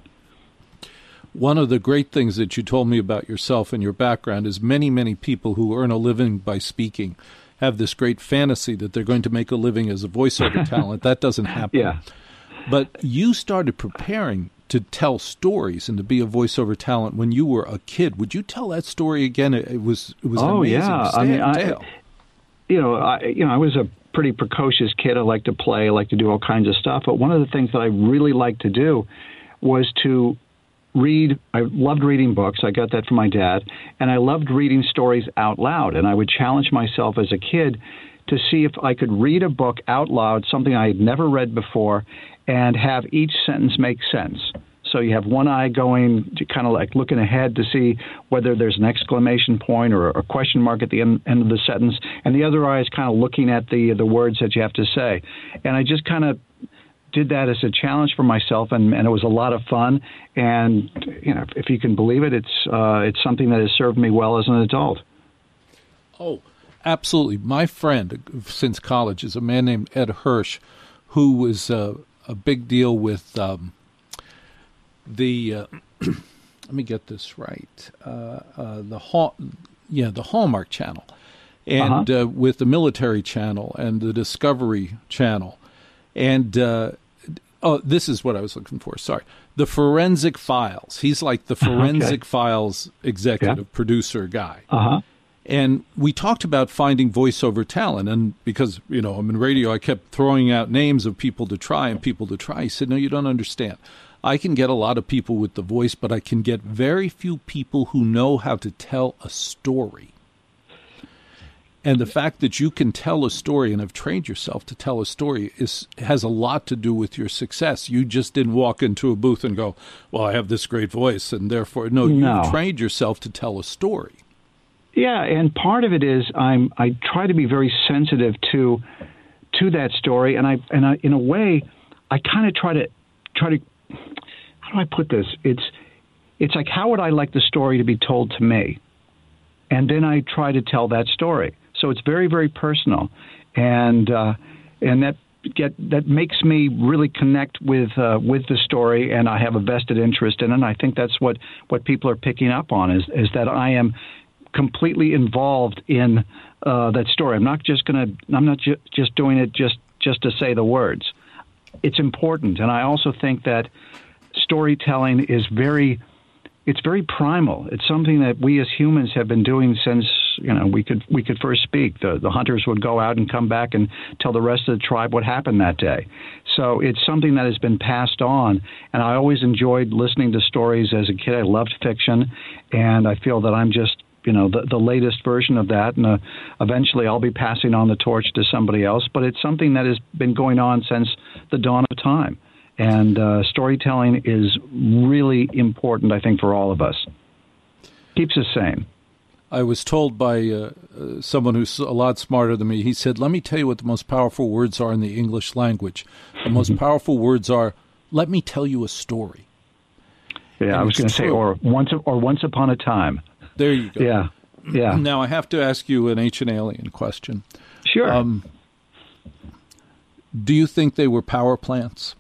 One of the great things that you told me about yourself and your background is many, many people who earn a living by speaking have this great fantasy that they're going to make a living as a voiceover talent. That doesn't happen. Yeah. But you started preparing to tell stories and to be a voiceover talent when you were a kid. Would you tell that story again? It, it was it was oh, amazing. yeah. Stand I mean, I, tale. you know, I you know, I was a pretty precocious kid. I liked to play. I liked to do all kinds of stuff. But one of the things that I really liked to do was to read. I loved reading books. I got that from my dad. And I loved reading stories out loud. And I would challenge myself as a kid to see if I could read a book out loud, something I had never read before, and have each sentence make sense. So you have one eye going to kind of like looking ahead to see whether there's an exclamation point or a question mark at the end, end of the sentence, and the other eye is kind of looking at the the words that you have to say. And I just kind of did that as a challenge for myself, and, and it was a lot of fun. And you know, if you can believe it, it's uh, it's something that has served me well as an adult. Oh, absolutely. My friend since college is a man named Ed Hirsch, who was uh, a big deal with um, the. Uh, let me get this right. Uh, uh, the Hall, yeah, the Hallmark Channel, and uh-huh. uh, with the Military Channel and the Discovery Channel, and. Uh, Oh, this is what I was looking for. Sorry. The Forensic Files. He's like the Forensic okay. Files executive yeah. producer guy. Uh-huh. And we talked about finding voiceover talent. And because, you know, I'm in radio, I kept throwing out names of people to try and people to try. He said, no, you don't understand. I can get a lot of people with the voice, but I can get very few people who know how to tell a story. And the fact that you can tell a story and have trained yourself to tell a story is has a lot to do with your success. You just didn't walk into a booth and go, well, I have this great voice, and therefore, no, no. you've trained yourself to tell a story. Yeah, and part of it is I'm I try to be very sensitive to to that story, and I and I in a way I kind of try to try to how do I put this? It's it's like, how would I like the story to be told to me? And then I try to tell that story. So it's very, very personal, and uh, and that get that makes me really connect with uh, with the story, and I have a vested interest in it. And I think that's what, what people are picking up on is is that I am completely involved in uh, that story. I'm not just gonna I'm not ju- just doing it just just to say the words. It's important, and I also think that storytelling is very. It's very primal. It's something that we as humans have been doing since, you know, we could we could first speak. The, the hunters would go out and come back and tell the rest of the tribe what happened that day. So it's something that has been passed on. And I always enjoyed listening to stories as a kid. I loved fiction. And I feel that I'm just, you know, the, the latest version of that. And uh, eventually I'll be passing on the torch to somebody else. But it's something that has been going on since the dawn of time. And uh, storytelling is really important, I think, for all of us. Keeps us sane. I was told by uh, uh, someone who's a lot smarter than me, he said, let me tell you what the most powerful words are in the English language. The most powerful words are, let me tell you a story. Yeah, and I was going to say, or once, or once upon a time. There you go. Yeah, yeah. Now, I have to ask you an ancient alien question. Sure. Um, do you think they were power plants?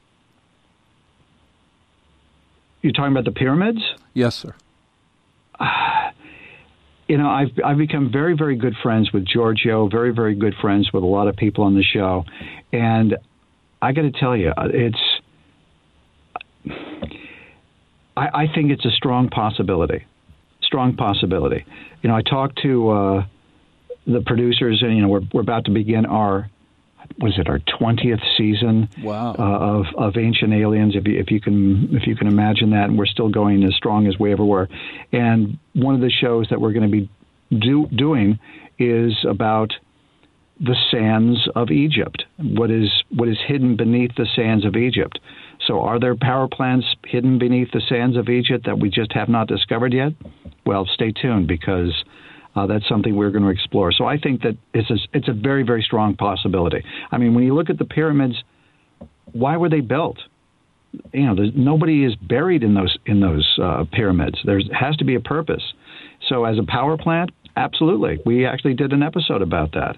You're talking about the pyramids? Yes, sir. Uh, you know, I've I've become very, very good friends with Giorgio, very, very good friends with a lot of people on the show. And I got to tell you, it's I, I think it's a strong possibility. Strong possibility. You know, I talked to uh, the producers, and you know, we're we're about to begin our, was it our twentieth season? Wow. Uh, of of Ancient Aliens, if you if you can if you can imagine that, and we're still going as strong as we ever were. And one of the shows that we're going to be do, doing is about the sands of Egypt. What is what is hidden beneath the sands of Egypt? So, are there power plants hidden beneath the sands of Egypt that we just have not discovered yet? Well, stay tuned, because uh, that's something we're going to explore. So, I think that it's a, it's a very, very strong possibility. I mean, when you look at the pyramids, why were they built? You know, there's, nobody is buried in those in those uh, pyramids. There has to be a purpose. So, as a power plant, absolutely. We actually did an episode about that.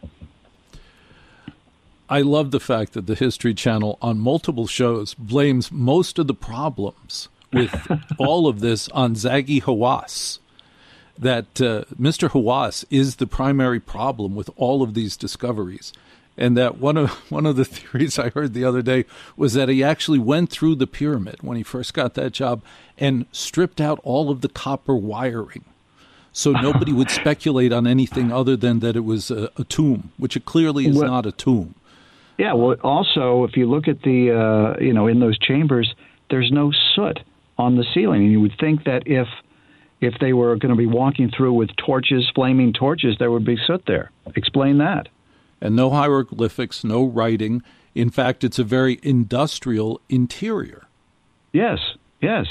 I love the fact that the History Channel on multiple shows blames most of the problems with all of this on Zaggy Hawass, that uh, Mister Hawass is the primary problem with all of these discoveries. And that one of one of the theories I heard the other day was that he actually went through the pyramid when he first got that job and stripped out all of the copper wiring, so nobody would speculate on anything other than that it was a, a tomb, which it clearly is well, not a tomb. Yeah, well, also, if you look at the, uh, you know, in those chambers, there's no soot on the ceiling. And you would think that if if they were going to be walking through with torches, flaming torches, there would be soot there. Explain that. And no hieroglyphics, no writing. In fact, it's a very industrial interior. Yes, yes.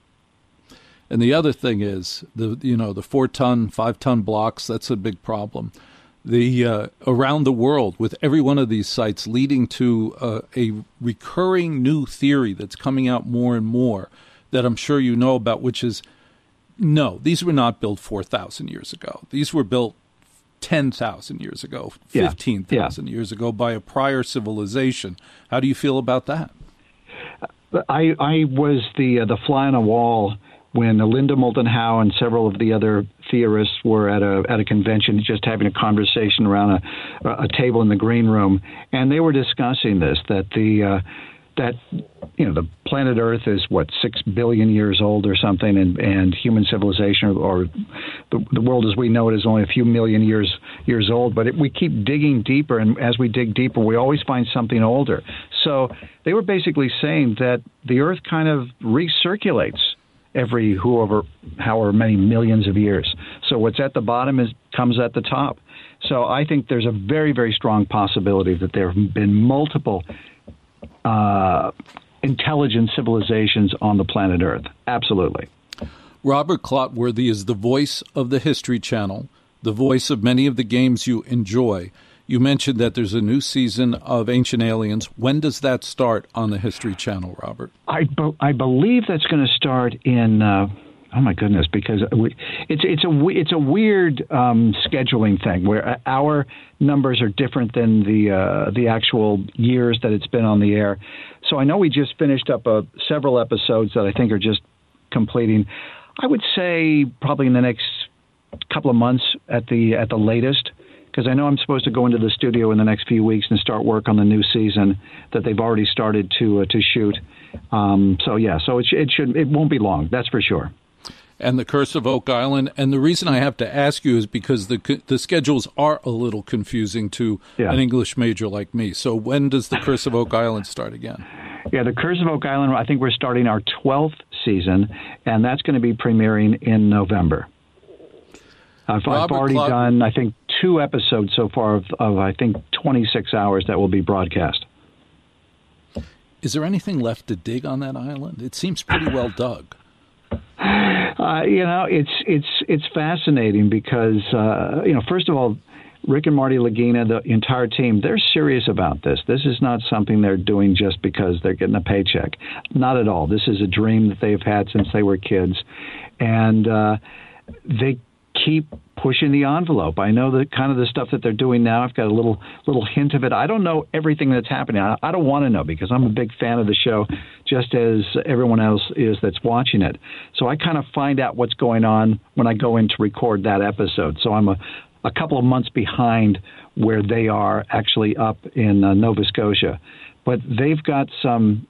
And the other thing is, the you know, the four-ton, five-ton blocks, that's a big problem. The uh, around the world, with every one of these sites leading to uh, a recurring new theory that's coming out more and more that I'm sure you know about, which is, no, these were not built four thousand years ago. These were built ten thousand years ago, fifteen thousand yeah. yeah. years ago by a prior civilization. How do you feel about that? I, I was the, uh, the fly on the wall when Linda Moulton Howe and several of the other theorists were at a at a convention, just having a conversation around a, a table in the green room, and they were discussing this, that the uh, that you know the planet Earth is what six billion years old or something, and, and human civilization or, or the, the world as we know it is only a few million years years old. But it, we keep digging deeper, and as we dig deeper, we always find something older. So they were basically saying that the Earth kind of recirculates every whoever, however many millions of years. So what's at the bottom is comes at the top. So I think there's a very, very strong possibility that there have been multiple uh, intelligent civilizations on the planet Earth. Absolutely. Robert Clotworthy is the voice of the History Channel, the voice of many of the games you enjoy. You mentioned that there's a new season of Ancient Aliens. When does that start on the History Channel, Robert? I, be- I believe that's going to start in, uh, oh my goodness, because we, it's it's a it's a weird um, scheduling thing where our numbers are different than the uh, the actual years that it's been on the air. So I know we just finished up uh, several episodes that I think are just completing. I would say probably in the next couple of months at the at the latest, because I know I'm supposed to go into the studio in the next few weeks and start work on the new season that they've already started to uh, to shoot. Um, so yeah, so it, sh- it should it won't be long, that's for sure. And The Curse of Oak Island. And the reason I have to ask you is because the the schedules are a little confusing to yeah. an English major like me. So when does The Curse of Oak Island start again? Yeah, The Curse of Oak Island, I think we're starting our twelfth season, and that's going to be premiering in November. I've, I've already Clark- done, I think, two episodes so far of, of, I think, twenty-six hours that will be broadcast. Is there anything left to dig on that island? It seems pretty well dug. Uh, you know, it's it's it's fascinating because, uh, you know, first of all, Rick and Marty Lagina, the entire team, they're serious about this. This is not something they're doing just because they're getting a paycheck. Not at all. This is a dream that they've had since they were kids. And uh, they keep pushing the envelope. I know the kind of the stuff that they're doing now. I've got a little little hint of it. I don't know everything that's happening. I, I don't want to know because I'm a big fan of the show, just as everyone else is that's watching it. So I kind of find out what's going on when I go in to record that episode. So I'm a, a couple of months behind where they are actually up in uh, Nova Scotia. But they've got some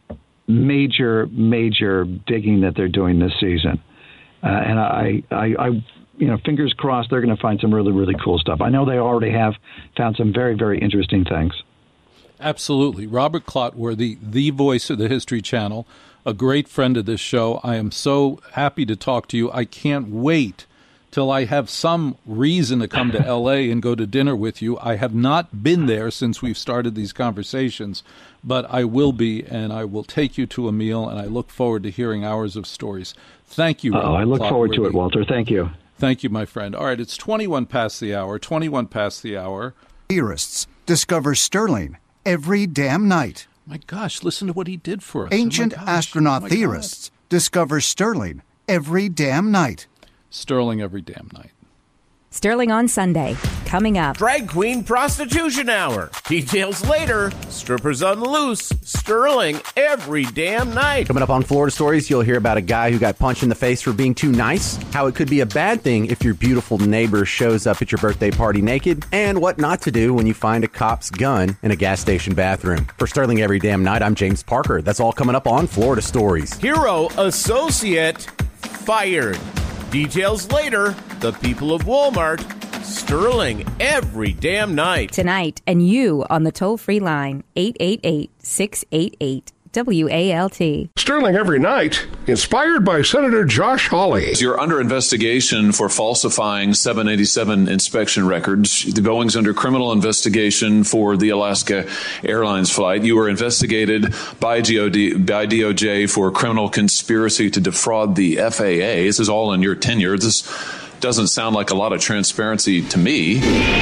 major, major digging that they're doing this season. Uh, and I, I, I, you know, fingers crossed they're going to find some really, really cool stuff. I know they already have found some very, very interesting things. Absolutely. Robert Clotworthy, the voice of the History Channel, a great friend of this show. I am so happy to talk to you. I can't wait till I have some reason to come to L A and go to dinner with you. I have not been there since we've started these conversations, but I will be, and I will take you to a meal, and I look forward to hearing hours of stories. Thank you, Robert Oh, I look Clotworthy. forward to it, Walter. Thank you. Thank you, my friend. All right, it's twenty-one past the hour, twenty-one past the hour. Theorists discover Sterling every damn night. My gosh, listen to what he did for us. Ancient oh astronaut oh theorists discover Sterling every damn night. Sterling every damn night. Sterling on Sunday, coming up. Drag Queen Prostitution Hour. Details later. Strippers on the loose. Sterling every damn night. Coming up on Florida Stories, you'll hear about a guy who got punched in the face for being too nice, how it could be a bad thing if your beautiful neighbor shows up at your birthday party naked, and what not to do when you find a cop's gun in a gas station bathroom. For Sterling every damn night, I'm James Parker. That's all coming up on Florida Stories. Hero associate fired. Details later. The people of Walmart. Sterling every damn night. Tonight, and you on the toll-free line, eight eight eight, six eight eight, W A L T. Sterling every night, inspired by Senator Josh Hawley. You're under investigation for falsifying seven eighty-seven inspection records. The Boeing's under criminal investigation for the Alaska Airlines flight. You were investigated by D O D, by D O J for criminal conspiracy to defraud the F A A. This is all in your tenure. This doesn't sound like a lot of transparency to me.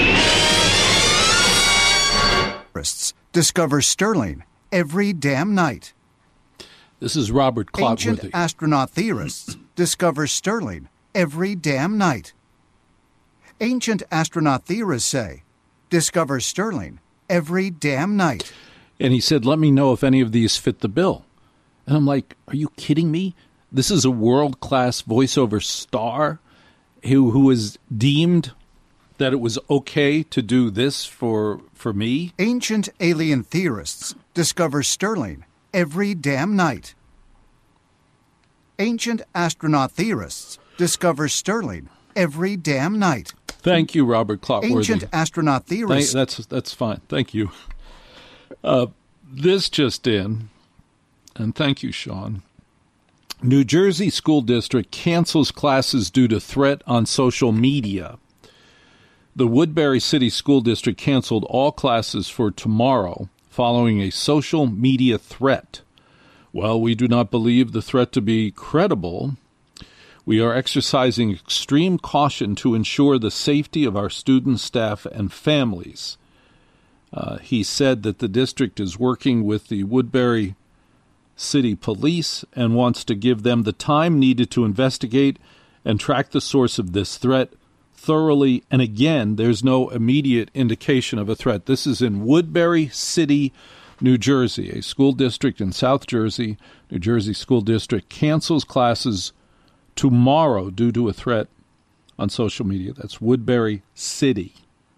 Discover Sterling every damn night. This is Robert Clotworthy. Ancient astronaut theorists discover Sterling every damn night. Ancient astronaut theorists say, discover Sterling every damn night. And he said, let me know if any of these fit the bill. And I'm like, are you kidding me? This is a world-class voiceover star who who is deemed that it was okay to do this for for me? Ancient alien theorists discover Sterling every damn night. Ancient astronaut theorists discover Sterling every damn night. Thank you, Robert Clotworthy. Ancient astronaut theorists. Thank, that's that's fine. Thank you. Uh, this just in, and thank you, Sean. New Jersey School District cancels classes due to threat on social media. The Woodbury City School District canceled all classes for tomorrow following a social media threat. While we do not believe the threat to be credible, we are exercising extreme caution to ensure the safety of our students, staff, and families. Uh, he said that the district is working with the Woodbury City Police and wants to give them the time needed to investigate and track the source of this threat thoroughly. And again, there's no immediate indication of a threat. This is in Woodbury City, New Jersey, a school district in South Jersey. New Jersey School District cancels classes tomorrow due to a threat on social media. That's Woodbury City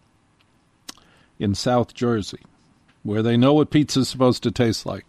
in South Jersey, where they know what pizza is supposed to taste like.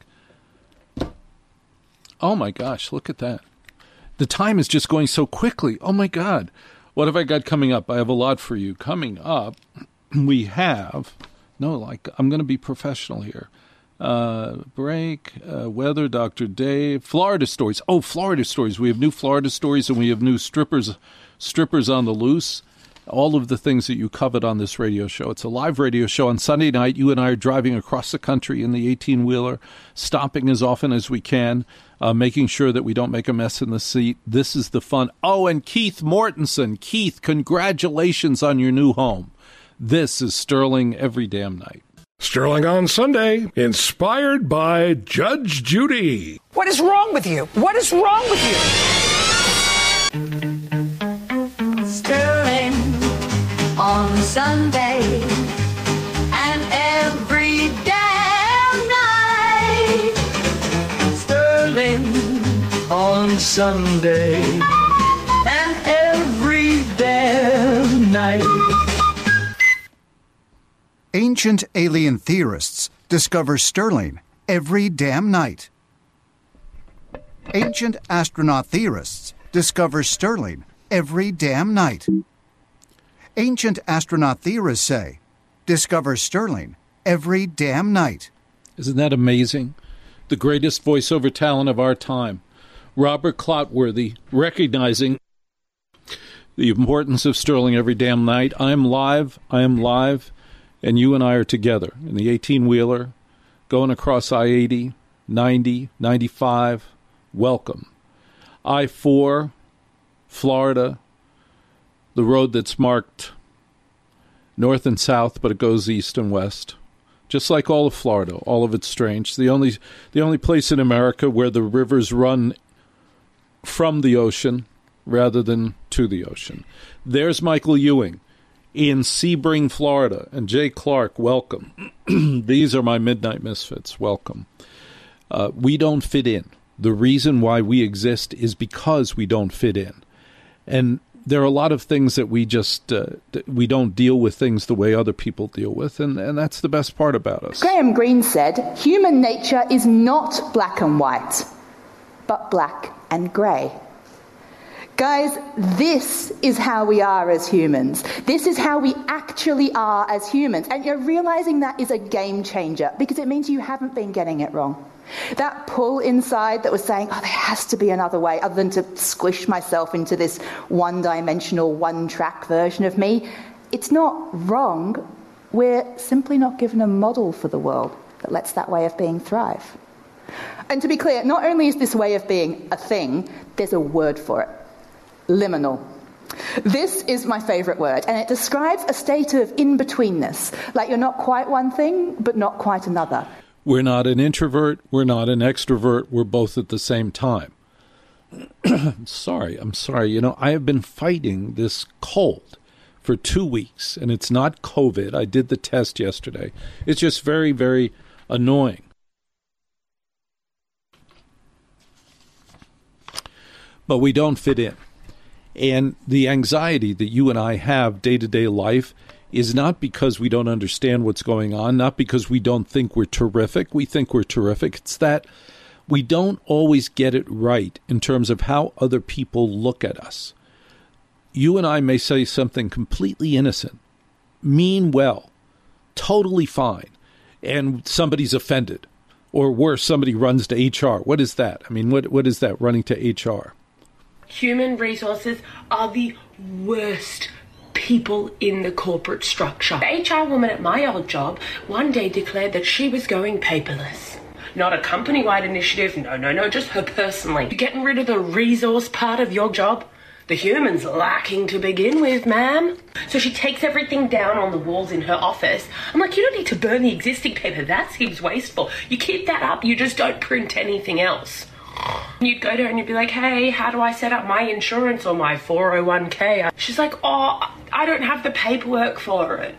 Oh, my gosh, look at that. The time is just going so quickly. Oh, my God. What have I got coming up? I have a lot for you. Coming up, we have, no, like, I'm going to be professional here. Uh, break, uh, weather, Doctor Dave, Florida Stories. Oh, Florida Stories. We have new Florida Stories, and we have new strippers, strippers on the loose. All of the things that you covered on this radio show. It's a live radio show on Sunday night. You and I are driving across the country in the eighteen-wheeler, stopping as often as we can, uh, making sure that we don't make a mess in the seat. This is the fun. Oh, and Keith Mortensen. Keith, congratulations on your new home. This is Sterling every damn night. Sterling on Sunday, inspired by Judge Judy. What is wrong with you? What is wrong with you? Sterling on Sunday and every damn night. Sterling on Sunday and every damn night. Ancient alien theorists discover Sterling every damn night. Ancient astronaut theorists discover Sterling every damn night. Ancient astronaut theorists say, discover Sterling every damn night. Isn't that amazing? The greatest voiceover talent of our time, Robert Clotworthy, recognizing the importance of Sterling every damn night. I am live, I am live, and you and I are together in the eighteen-wheeler, going across I eighty, ninety, ninety-five. Welcome. I four, Florida, the road that's marked north and south, but it goes east and west. Just like all of Florida, all of it's strange. The only the only place in America where the rivers run from the ocean rather than to the ocean. There's Michael Ewing in Sebring, Florida. And Jay Clark, welcome. These are my Midnight Misfits. Welcome. Uh, we don't fit in. The reason why we exist is because we don't fit in. And there are a lot of things that we just, uh, we don't deal with things the way other people deal with, and, and that's the best part about us. Graham Greene said, human nature is not black and white, but black and grey. Guys, this is how we are as humans. This is how we actually are as humans. And you're realizing that is a game changer, because it means you haven't been getting it wrong. That pull inside that was saying, oh, there has to be another way other than to squish myself into this one-dimensional, one-track version of me, it's not wrong. We're simply not given a model for the world that lets that way of being thrive. And to be clear, not only is this way of being a thing, there's a word for it. Liminal. This is my favourite word, and it describes a state of in-betweenness, like you're not quite one thing, but not quite another. We're not an introvert, we're not an extrovert, we're both at the same time. sorry, I'm sorry. You know, I have been fighting this cold for two weeks, and it's not COVID. I did the test yesterday. It's just very, very annoying. But we don't fit in. And the anxiety that you and I have day-to-day life is not because we don't understand what's going on, not because we don't think we're terrific. We think we're terrific. It's that we don't always get it right in terms of how other people look at us. You and I may say something completely innocent, mean well, totally fine, and somebody's offended. Or worse, somebody runs to H R. What is that? I mean, what what is that, running to H R? Human resources are the worst people in the corporate structure. The H R woman at my old job one day declared that she was going paperless. Not a company-wide initiative, no, no, no, just her personally. You're getting rid of the resource part of your job. The human's lacking to begin with, ma'am. So she takes everything down on the walls in her office. I'm like, you don't need to burn the existing paper. That seems wasteful. You keep that up, you just don't print anything else. You'd go to her and you'd be like, hey, how do I set up my insurance or my four oh one k? She's like, oh, I don't have the paperwork for it.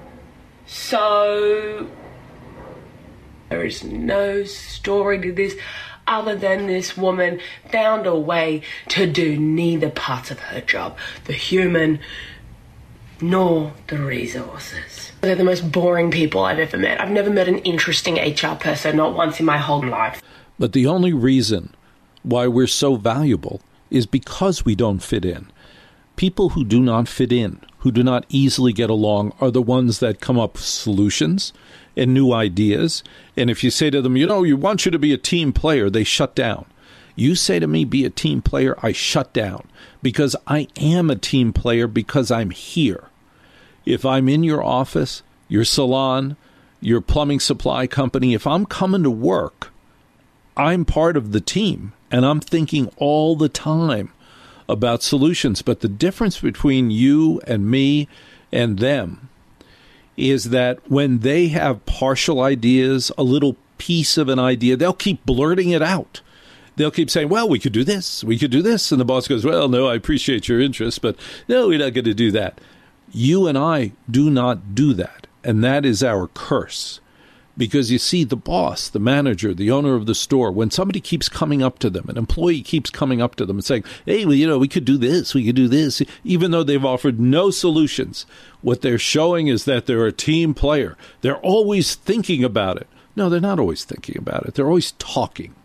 So there is no story to this other than this woman found a way to do neither part of her job, the human nor the resources. They're the most boring people I've ever met. I've never met an interesting H R person, not once in my whole life. But the only reason why we're so valuable is because we don't fit in. People who do not fit in, who do not easily get along, are the ones that come up with solutions and new ideas. And if you say to them, you know, we want you to be a team player, they shut down. You say to me, be a team player, I shut down. Because I am a team player because I'm here. If I'm in your office, your salon, your plumbing supply company, if I'm coming to work, I'm part of the team, and I'm thinking all the time about solutions. But the difference between you and me and them is that when they have partial ideas, a little piece of an idea, they'll keep blurting it out. They'll keep saying, well, we could do this, we could do this. And the boss goes, well, no, I appreciate your interest, but no, we're not going to do that. You and I do not do that, and that is our curse. Because you see, the boss, the manager, the owner of the store, when somebody keeps coming up to them, an employee keeps coming up to them and saying, hey, well, you know, we could do this, we could do this, even though they've offered no solutions, what they're showing is that they're a team player. They're always thinking about it. No, they're not always thinking about it. They're always talking.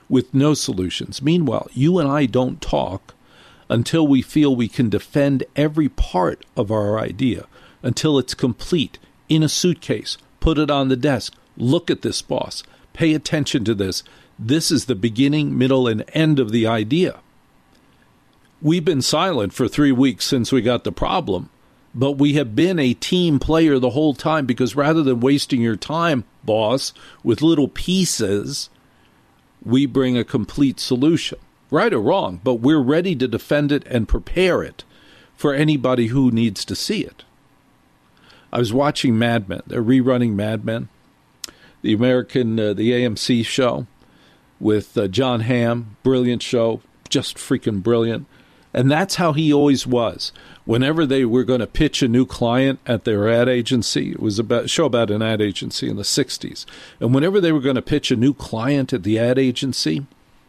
with no solutions. Meanwhile, you and I don't talk until we feel we can defend every part of our idea, until it's complete, in a suitcase, put it on the desk, look at this, boss, pay attention to this. This is the beginning, middle, and end of the idea. We've been silent for three weeks since we got the problem, but we have been a team player the whole time, because rather than wasting your time, boss, with little pieces, we bring a complete solution. Right or wrong, but we're ready to defend it and prepare it for anybody who needs to see it. I was watching Mad Men. They're rerunning Mad Men, the American, uh, the A M C show with uh, John Hamm. Brilliant show, just freaking brilliant. And that's how he always was. Whenever they were going to pitch a new client at their ad agency, it was about, a show about an ad agency in the sixties. And whenever they were going to pitch a new client at the ad agency,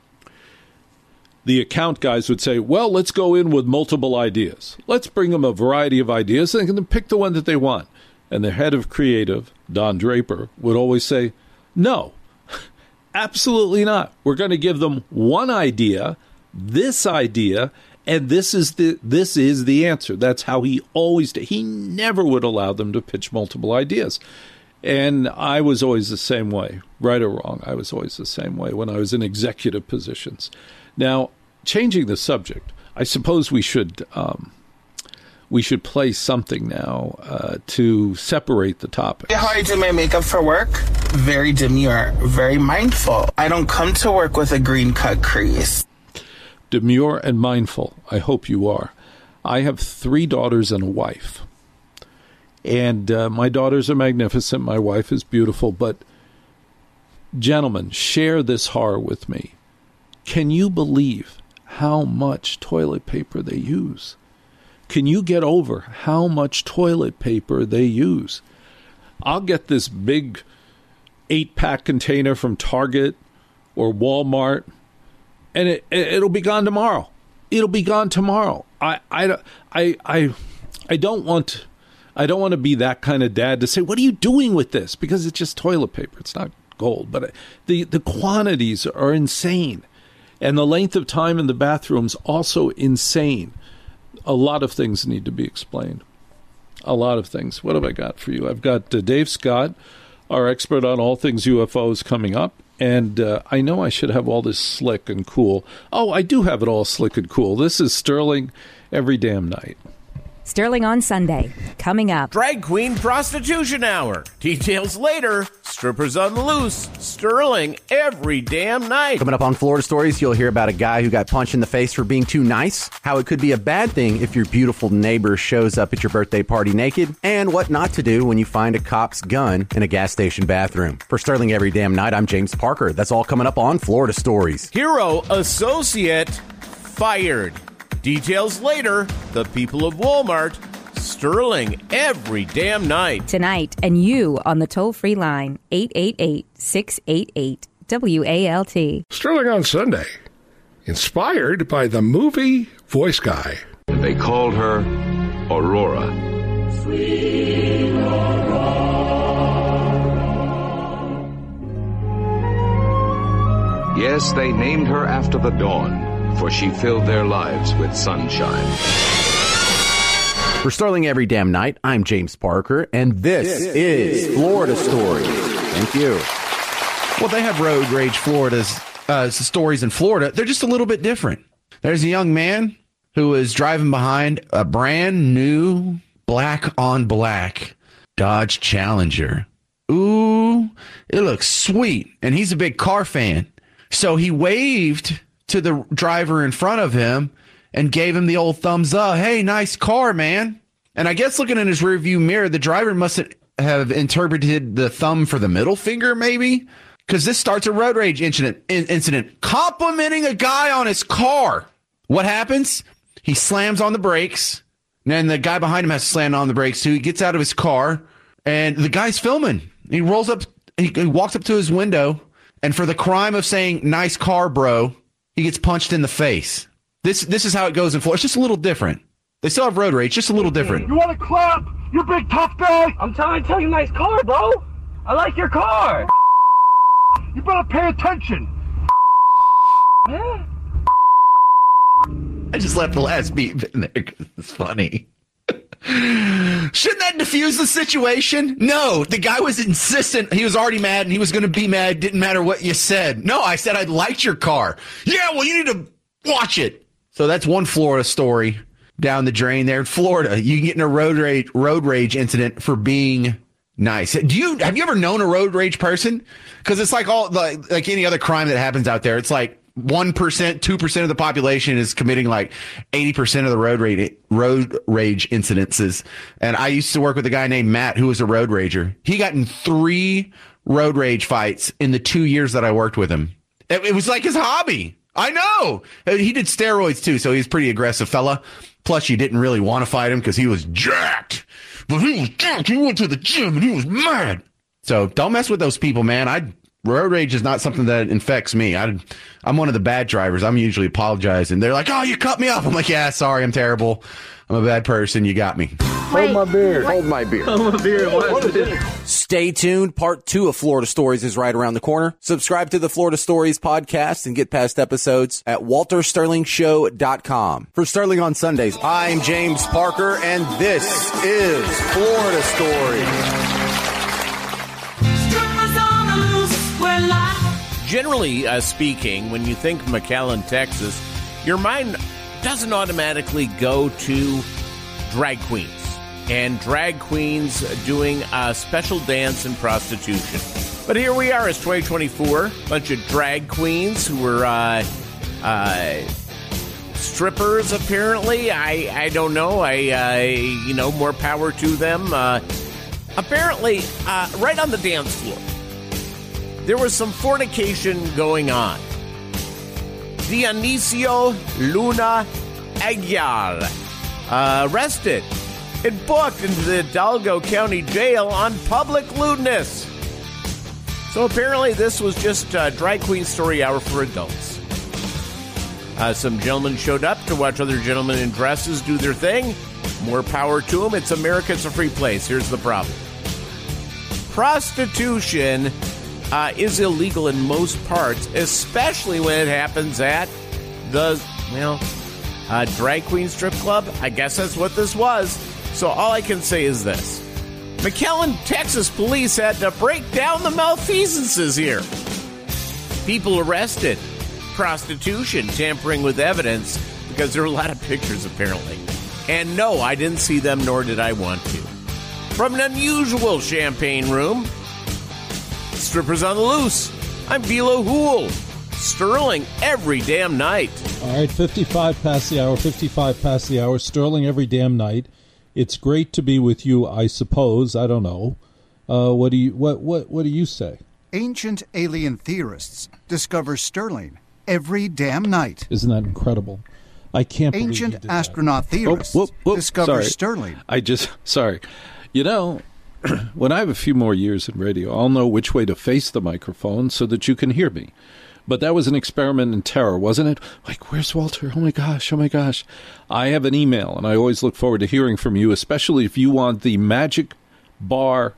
the account guys would say, well, let's go in with multiple ideas. Let's bring them a variety of ideas and then pick the one that they want. And the head of creative, Don Draper, would always say, no, absolutely not. We're going to give them one idea, this idea, and this is the this is the answer. That's how he always did. He never would allow them to pitch multiple ideas. And I was always the same way, right or wrong. I was always the same way when I was in executive positions. Now, changing the subject, I suppose we should um, we should play something now uh, to separate the topics. How I do my makeup for work? Very demure, very mindful. I don't come to work with a green cut crease. Demure and mindful. I hope you are. I have three daughters and a wife. And uh, my daughters are magnificent. My wife is beautiful. But, gentlemen, share this horror with me. Can you believe how much toilet paper they use? Can you get over how much toilet paper they use? I'll get this big eight-pack container from Target or Walmart, and it, it'll be gone tomorrow. It'll be gone tomorrow. I, I, I, I, I don't want, I don't want to be that kind of dad to say, "What are you doing with this?" Because it's just toilet paper. It's not gold, but the the quantities are insane. And the length of time in the bathroom's also insane. A lot of things need to be explained. A lot of things. What have I got for you? I've got uh, Dave Scott, our expert on all things U F Os, coming up. And uh, I know I should have all this slick and cool. Oh, I do have it all slick and cool. This is Sterling every damn night. Sterling on Sunday, coming up. Drag Queen Prostitution Hour. Details later. Strippers on the loose. Sterling every damn night. Coming up on Florida Stories, you'll hear about a guy who got punched in the face for being too nice, how it could be a bad thing if your beautiful neighbor shows up at your birthday party naked, and what not to do when you find a cop's gun in a gas station bathroom. For Sterling every damn night, I'm James Parker. That's all coming up on Florida Stories. Hero associate fired. Details later. The people of Walmart. Sterling every damn night. Tonight, and you on the toll-free line, eight eight eight, six eight eight, W A L T. Sterling on Sunday. Inspired by the movie Voice Guy. They called her Aurora. Sweet Aurora. Yes, they named her after the dawn, for she filled their lives with sunshine. For Sterling every damn night, I'm James Parker, and this, this is Florida Stories. Thank you. Well, they have road rage Florida's uh, stories in Florida. They're just a little bit different. There's a young man who was driving behind a brand new black on black Dodge Challenger. Ooh, it looks sweet. And he's a big car fan. So he waved to the driver in front of him and gave him the old thumbs up. Hey, nice car, man. And I guess looking in his rearview mirror, the driver must have interpreted the thumb for the middle finger, maybe, because this starts a road rage incident, incident, complimenting a guy on his car. What happens? He slams on the brakes, and then the guy behind him has to slam on the brakes too. He gets out of his car, and the guy's filming. He rolls up, he, he walks up to his window, and for the crime of saying, nice car, bro, he gets punched in the face. This this is how it goes in Florida. It's just a little different. They still have road rage, just a little different. You want to clap? You big tough guy? I'm trying to tell you, nice car, bro. I like your car. You better pay attention. I just left the last beep in there because it's funny. Shouldn't that diffuse the situation? No, the guy was insistent. He was already mad and he was going to be mad. Didn't matter what you said. No, I said I liked your car. Yeah, well, you need to watch it. So that's one Florida story down the drain there. In Florida, you can get in a road rage, road rage incident for being nice. Do you have you ever known a road rage person? Because it's like all like, like any other crime that happens out there. It's like one percent, two percent of the population is committing like eighty percent of the road rage, road rage incidences. And I used to work with a guy named Matt who was a road rager. He got in three road rage fights in the two years that I worked with him. It, it was like his hobby. I know. He did steroids too, so he's a pretty aggressive fella. Plus, you didn't really want to fight him because he was jacked. But he was jacked. He went to the gym and he was mad. So don't mess with those people, man. I road rage is not something that infects me. I, I'm one of the bad drivers. I'm usually apologizing. They're like, oh, you cut me off. I'm like, yeah, sorry, I'm terrible. I'm a bad person. You got me. Hold my beer. Hold my beer. Hold my beer. What is it? Stay tuned. Part two of Florida Stories is right around the corner. Subscribe to the Florida Stories podcast and get past episodes at walter sterling show dot com. For Sterling on Sundays, I'm James Parker, and this is Florida Stories. Generally uh, speaking, when you think McAllen, Texas, your mind doesn't automatically go to drag queens and drag queens doing a special dance and prostitution. But here we are, it's twenty twenty-four, a bunch of drag queens who were uh, uh, strippers, apparently. I, I don't know. I, uh, you know, more power to them. Uh, apparently, uh, right on the dance floor, there was some fornication going on. Dionisio Luna Aguilar, uh, arrested and booked into the Hidalgo County Jail on public lewdness. So apparently this was just a drag queen story hour for adults. Uh, some gentlemen showed up to watch other gentlemen in dresses do their thing. More power to them. It's America. It's a free place. Here's the problem. Prostitution uh, is illegal in most parts, especially when it happens at the, well, uh, drag queen strip club. I guess that's what this was. So all I can say is this. McAllen, Texas police had to break down the malfeasances here. People arrested. Prostitution, tampering with evidence, because there were a lot of pictures apparently. And no, I didn't see them, nor did I want to. From an unusual champagne room, strippers on the loose. I'm Velo Hool. Sterling every damn night. All right, fifty-five past the hour, fifty-five past the hour. Sterling every damn night. It's great to be with you, I suppose. I don't know. Uh, what do you what what what do you say? Ancient alien theorists discover Sterling every damn night. Isn't that incredible? I can't believe Ancient you did astronaut that. theorists whoop, whoop, whoop. discover Sorry. Sterling. I just sorry. You know, when I have a few more years in radio, I'll know which way to face the microphone so that you can hear me. But that was an experiment in terror, wasn't it? Like, where's Walter? Oh, my gosh. Oh, my gosh. I have an email, and I always look forward to hearing from you, especially if you want the Magic Bar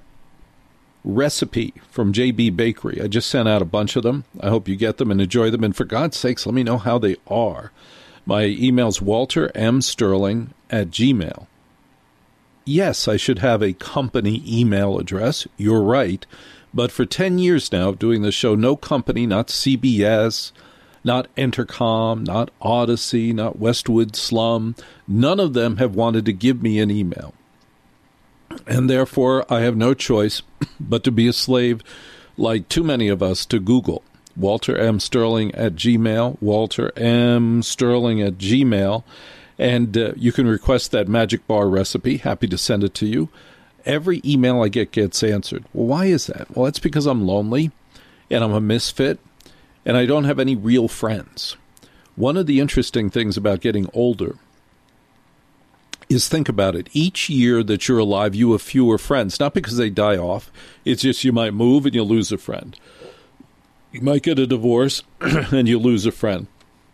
recipe from J B Bakery. I just sent out a bunch of them. I hope you get them and enjoy them. And for God's sakes, let me know how they are. My email's walter m sterling at gmail. Yes, I should have a company email address. You're right. But for ten years now of doing the show, no company, not C B S, not Entercom, not Odyssey, not Westwood Slum, none of them have wanted to give me an email. And therefore, I have no choice but to be a slave, like too many of us, to Google. Walter M. Sterling at Gmail, Walter M. Sterling at Gmail. And uh, you can request that Magic Bar recipe. Happy to send it to you. Every email I get gets answered. Well, why is that? Well, that's because I'm lonely, and I'm a misfit, and I don't have any real friends. One of the interesting things about getting older is, think about it. Each year that you're alive, you have fewer friends. Not because they die off. It's just you might move and you'll lose a friend. You might get a divorce and you lose a friend.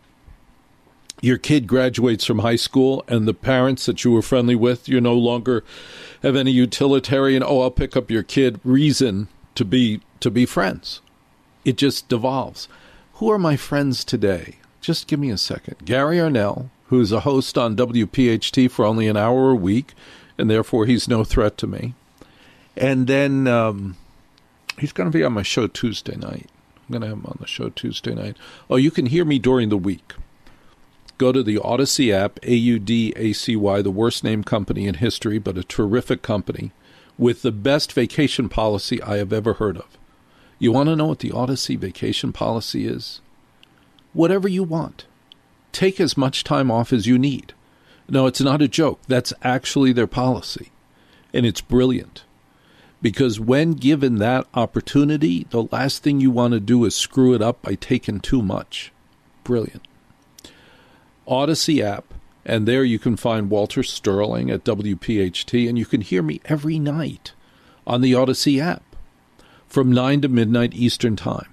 Your kid graduates from high school, and the parents that you were friendly with, you no longer have any utilitarian, oh, I'll pick up your kid reason to be to be friends. It just devolves. Who are my friends today? Just give me a second. Gary Arnell, who's a host on W P H T for only an hour a week, and therefore he's no threat to me. And then um, he's going to be on my show Tuesday night. I'm going to have him on the show Tuesday night. Oh, you can hear me during the week. Go to the Odyssey app, A U D A C Y, the worst named company in history, but a terrific company, with the best vacation policy I have ever heard of. You want to know what the Odyssey vacation policy is? Whatever you want. Take as much time off as you need. No, it's not a joke. That's actually their policy. And it's brilliant. Because when given that opportunity, the last thing you want to do is screw it up by taking too much. Brilliant. Odyssey app, and there you can find Walter Sterling at W P H T, and you can hear me every night on the Odyssey app from nine to midnight Eastern Time.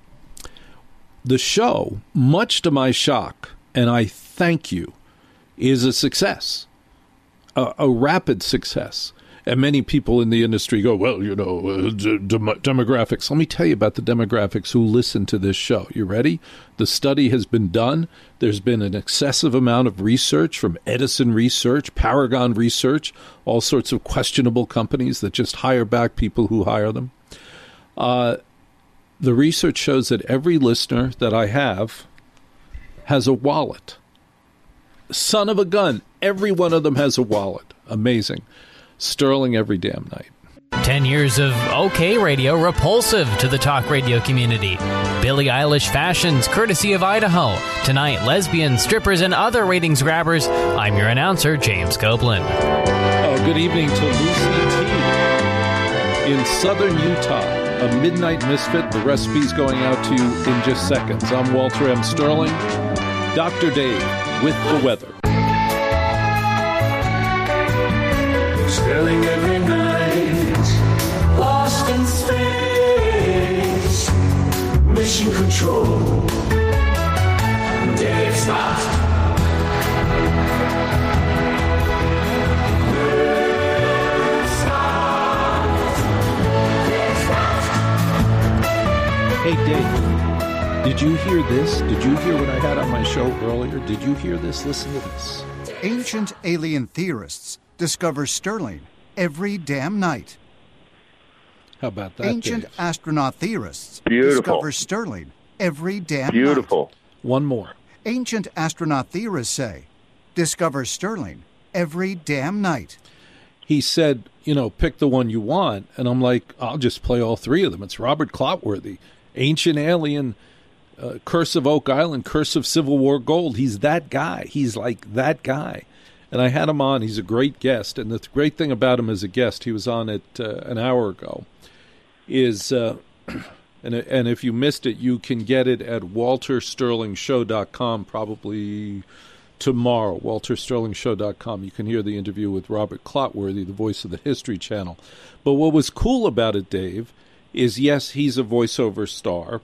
The show, much to my shock, and I thank you, is a success, a, a rapid success. And many people in the industry go, well, you know, uh, d- dem- demographics. Let me tell you about the demographics who listen to this show. You ready? The study has been done. There's been an excessive amount of research from Edison Research, Paragon Research, all sorts of questionable companies that just hire back people who hire them. Uh, the research shows that every listener that I have has a wallet. Son of a gun. Every one of them has a wallet. Amazing. Sterling every damn night. Ten years of OK Radio repulsive to the talk radio community. Billie Eilish fashions courtesy of Idaho. Tonight, lesbians, strippers, and other ratings grabbers. I'm your announcer, James Copeland. Oh, good evening to Lucy T. in southern Utah. A midnight misfit. The recipe's going out to you in just seconds. I'm Walter M. Sterling. Doctor Dave with the weather. Sterling every night, lost in space, mission control, Dave Scott. Hey, Dave, did you hear this? Did you hear what I had on my show earlier? Did you hear this? Listen to this. Ancient alien theorists discover Sterling every damn night. How about that, Ancient Dave? astronaut theorists Beautiful. discover Sterling every damn Beautiful. night. One more. Ancient astronaut theorists say, discover Sterling every damn night. He said, you know, pick the one you want. And I'm like, I'll just play all three of them. It's Robert Clotworthy. Ancient Alien, uh, Curse of Oak Island, Curse of Civil War Gold. He's that guy. He's like that guy. And I had him on. He's a great guest. And the th- great thing about him as a guest, he was on it uh, an hour ago, is, uh, and, and if you missed it, you can get it at walter sterling show dot com probably tomorrow, walter sterling show dot com. You can hear the interview with Robert Clotworthy, the voice of the History Channel. But what was cool about it, Dave, is yes, he's a voiceover star,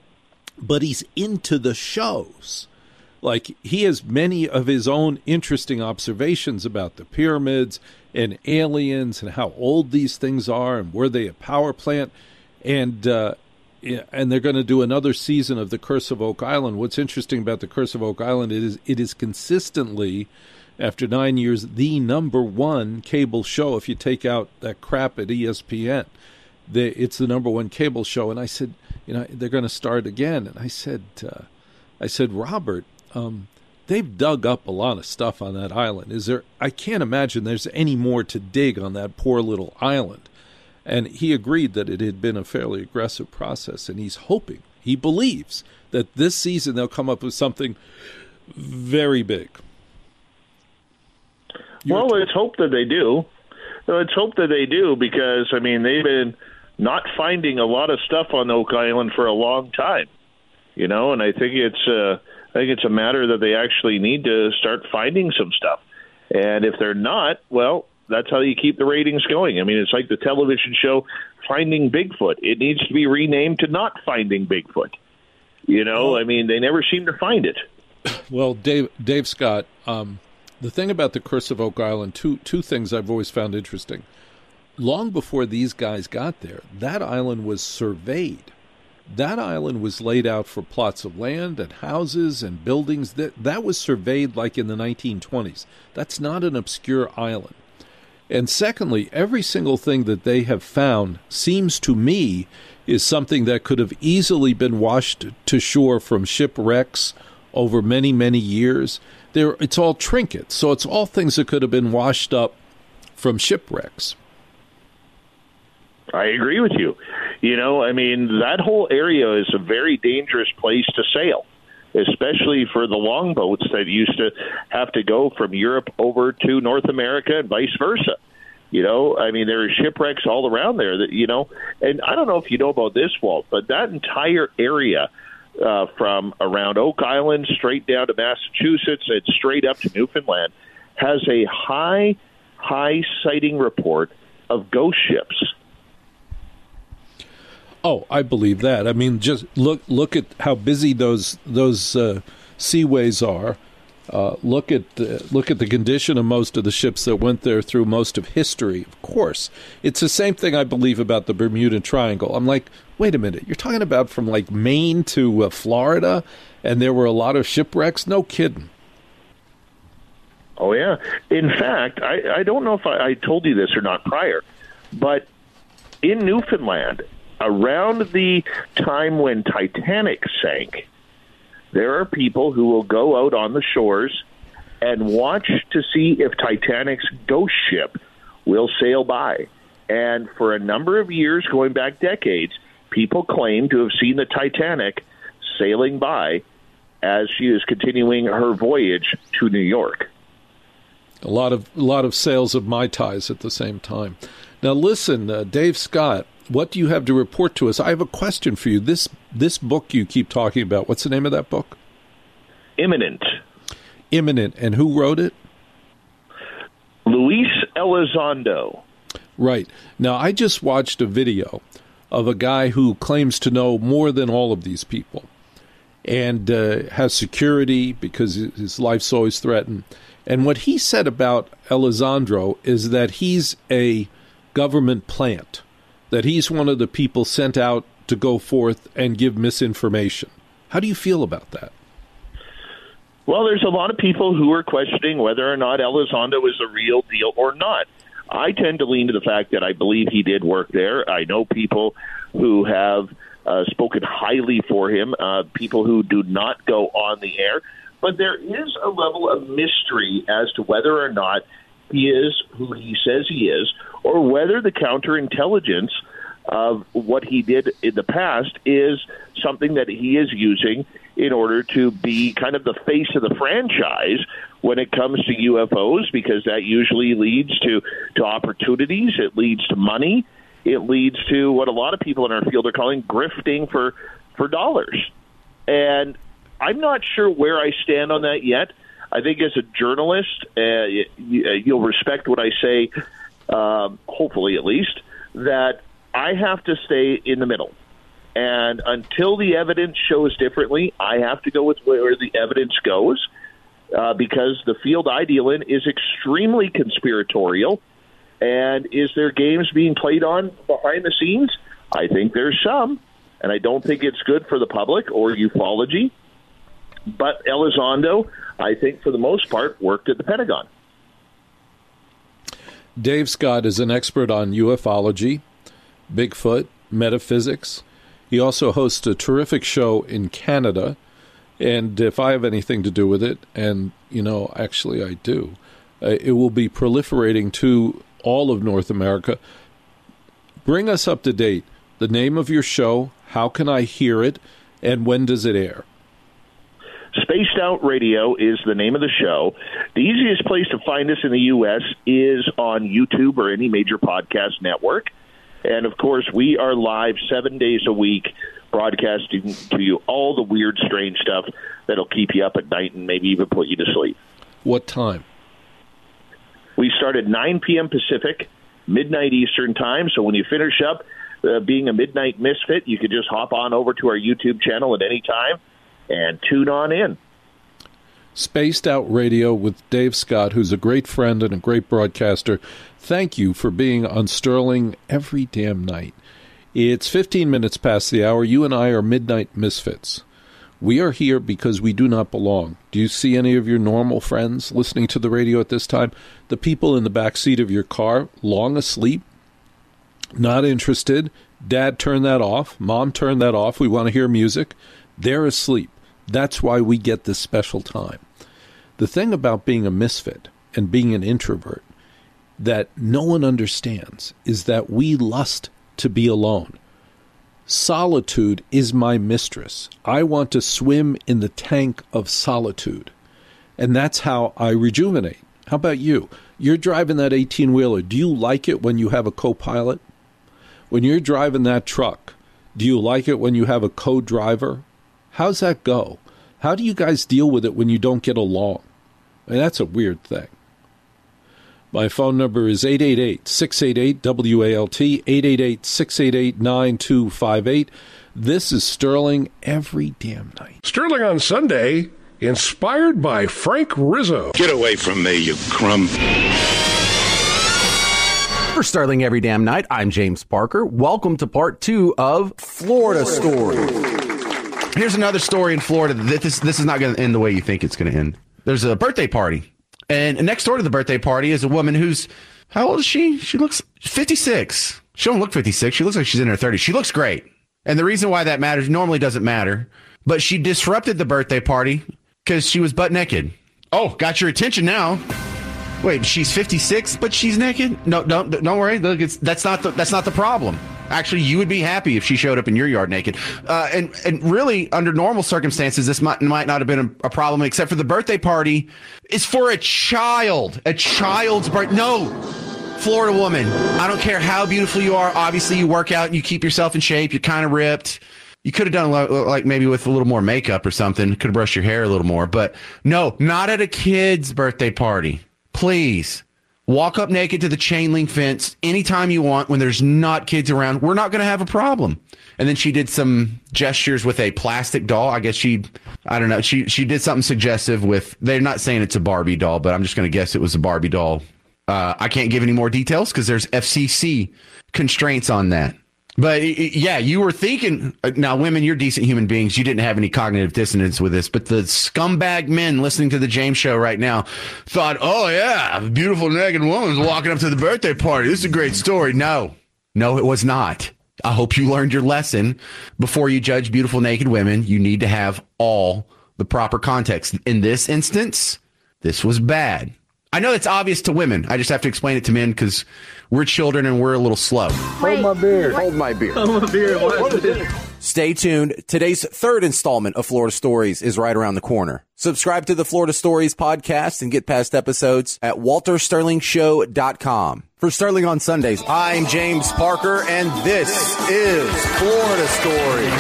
but he's into the shows. Like, he has many of his own interesting observations about the pyramids and aliens and how old these things are and were they a power plant. And uh, and they're going to do another season of The Curse of Oak Island. What's interesting about The Curse of Oak Island is it is consistently, after nine years, the number one cable show. If you take out that crap at E S P N, the, it's the number one cable show. And I said, you know, they're going to start again. And I said, uh, I said, Robert, Um, they've dug up a lot of stuff on that island. Is there? I can't imagine there's any more to dig on that poor little island. And he agreed that it had been a fairly aggressive process, and he's hoping, he believes, that this season they'll come up with something very big. You're well, t- let's hope that they do. Let's hope that they do, because, I mean, they've been not finding a lot of stuff on Oak Island for a long time, you know, and I think it's... Uh, I think it's a matter that they actually need to start finding some stuff. And if they're not, well, that's how you keep the ratings going. I mean, it's like the television show Finding Bigfoot. It needs to be renamed to Not Finding Bigfoot. You know, I mean, they never seem to find it. Well, Dave, Dave Scott, um, the thing about the Curse of Oak Island, two two things I've always found interesting. Long before these guys got there, that island was surveyed That island was laid out for plots of land and houses and buildings. That, that was surveyed like in the nineteen twenties. That's not an obscure island. And secondly, every single thing that they have found seems to me is something that could have easily been washed to shore from shipwrecks over many, many years. There, it's all trinkets, so it's all things that could have been washed up from shipwrecks. I agree with you. You know, I mean, that whole area is a very dangerous place to sail, especially for the longboats that used to have to go from Europe over to North America and vice versa. You know, I mean, there are shipwrecks all around there that, you know, and I don't know if you know about this, Walt, but that entire area uh, from around Oak Island straight down to Massachusetts and straight up to Newfoundland has a high, high sighting report of ghost ships. Oh, I believe that. I mean, just look look at how busy those those uh, seaways are. Uh, look at the, look at the condition of most of the ships that went there through most of history. Of course, it's the same thing I believe about the Bermuda Triangle. I'm like, wait a minute, you're talking about from like Maine to uh, Florida, and there were a lot of shipwrecks? No kidding. Oh yeah. In fact, I, I don't know if I, I told you this or not prior, but in Newfoundland, around the time when Titanic sank, there are people who will go out on the shores and watch to see if Titanic's ghost ship will sail by. And for a number of years, going back decades, people claim to have seen the Titanic sailing by as she is continuing her voyage to New York. A lot of a lot of sales of Mai Tais at the same time. Now listen, uh, Dave Scott, what do you have to report to us? I have a question for you. This this book you keep talking about, what's the name of that book? Imminent. Imminent. And who wrote it? Luis Elizondo. Right. Now, I just watched a video of a guy who claims to know more than all of these people and uh, has security because his life's always threatened. And what he said about Elizondo is that he's a government plant, that he's one of the people sent out to go forth and give misinformation. How do you feel about that? Well, there's a lot of people who are questioning whether or not Elizondo is a real deal or not. I tend to lean to the fact that I believe he did work there. I know people who have uh, spoken highly for him, uh, people who do not go on the air. But there is a level of mystery as to whether or not he is who he says he is, or whether the counterintelligence of what he did in the past is something that he is using in order to be kind of the face of the franchise when it comes to U F Os, because that usually leads to, to opportunities, it leads to money, it leads to what a lot of people in our field are calling grifting for, for dollars. And I'm not sure where I stand on that yet. I think as a journalist, uh, you, you'll respect what I say, um, hopefully at least, that I have to stay in the middle. And until the evidence shows differently, I have to go with where the evidence goes, uh, because the field I deal in is extremely conspiratorial. And is there games being played on behind the scenes? I think there's some, and I don't think it's good for the public or ufology. But Elizondo, I think for the most part, worked at the Pentagon. Dave Scott is an expert on ufology, Bigfoot, metaphysics. He also hosts a terrific show in Canada, and if I have anything to do with it, and, you know, actually I do, uh, it will be proliferating to all of North America. Bring us up to date. The name of your show, how can I hear it, and when does it air? Spaced Out Radio is the name of the show. The easiest place to find us in the U S is on YouTube or any major podcast network. And, of course, we are live seven days a week, broadcasting to you all the weird, strange stuff that'll keep you up at night and maybe even put you to sleep. What time? We start at nine p.m. Pacific, midnight Eastern time. So when you finish up uh, being a midnight misfit, you can just hop on over to our YouTube channel at any time and tune on in. Spaced Out Radio with Dave Scott, who's a great friend and a great broadcaster. Thank you for being on Sterling every damn night. It's fifteen minutes past the hour. You and I are midnight misfits. We are here because we do not belong. Do you see any of your normal friends listening to the radio at this time? The people in the back seat of your car, long asleep, not interested. Dad, turn that off. Mom, turn that off. We want to hear music. They're asleep. That's why we get this special time. The thing about being a misfit and being an introvert that no one understands is that we lust to be alone. Solitude is my mistress. I want to swim in the tank of solitude. And that's how I rejuvenate. How about you? You're driving that eighteen-wheeler. Do you like it when you have a co-pilot? When you're driving that truck, do you like it when you have a co-driver? How's that go? How do you guys deal with it when you don't get along? I mean, that's a weird thing. My phone number is eight eight eight, six eight eight, W A L T, eight eight eight, six eight eight, nine two five eight. This is Sterling every damn night. Sterling on Sunday, inspired by Frank Rizzo. Get away from me, you crumb. For Sterling every damn night, I'm James Parker. Welcome to part two of Florida Story. Here's another story in Florida. This, this is not going to end the way you think it's going to end. There's a birthday party. And next door to the birthday party is a woman who's, how old is she? She looks fifty-six. She don't look fifty-six. She looks like she's in her thirties. She looks great. And the reason why that matters normally doesn't matter. But she disrupted the birthday party because she was butt naked. Oh, got your attention now. Wait, she's fifty-six, but she's naked? No, don't don't worry. Look, it's, that's not the, that's not the problem. Actually, you would be happy if she showed up in your yard naked. Uh, and, and really, under normal circumstances, this might, might not have been a, a problem, except for the birthday party is for a child. A child's birthday. No, Florida woman, I don't care how beautiful you are. Obviously, you work out and you keep yourself in shape. You're kind of ripped. You could have done like maybe with a little more makeup or something. Could have brushed your hair a little more. But no, not at a kid's birthday party. Please. Walk up naked to the chain link fence anytime you want when there's not kids around. We're not going to have a problem. And then she did some gestures with a plastic doll. I guess she, I don't know, she she did something suggestive with, they're not saying it's a Barbie doll, but I'm just going to guess it was a Barbie doll. Uh, I can't give any more details because there's F C C constraints on that. But yeah, you were thinking, now women, you're decent human beings. You didn't have any cognitive dissonance with this, but the scumbag men listening to the James Show right now thought, oh yeah, a beautiful naked woman's walking up to the birthday party. This is a great story. No, no, it was not. I hope you learned your lesson. Before you judge beautiful naked women, you need to have all the proper context. In this instance, this was bad. I know it's obvious to women. I just have to explain it to men because we're children and we're a little slow. Hold my beer. Hold my beer. Hold my beer. What is it? Stay tuned. Today's third installment of Florida Stories is right around the corner. Subscribe to the Florida Stories podcast and get past episodes at walter sterling show dot com. For Sterling on Sundays, I'm James Parker, and this is Florida Stories.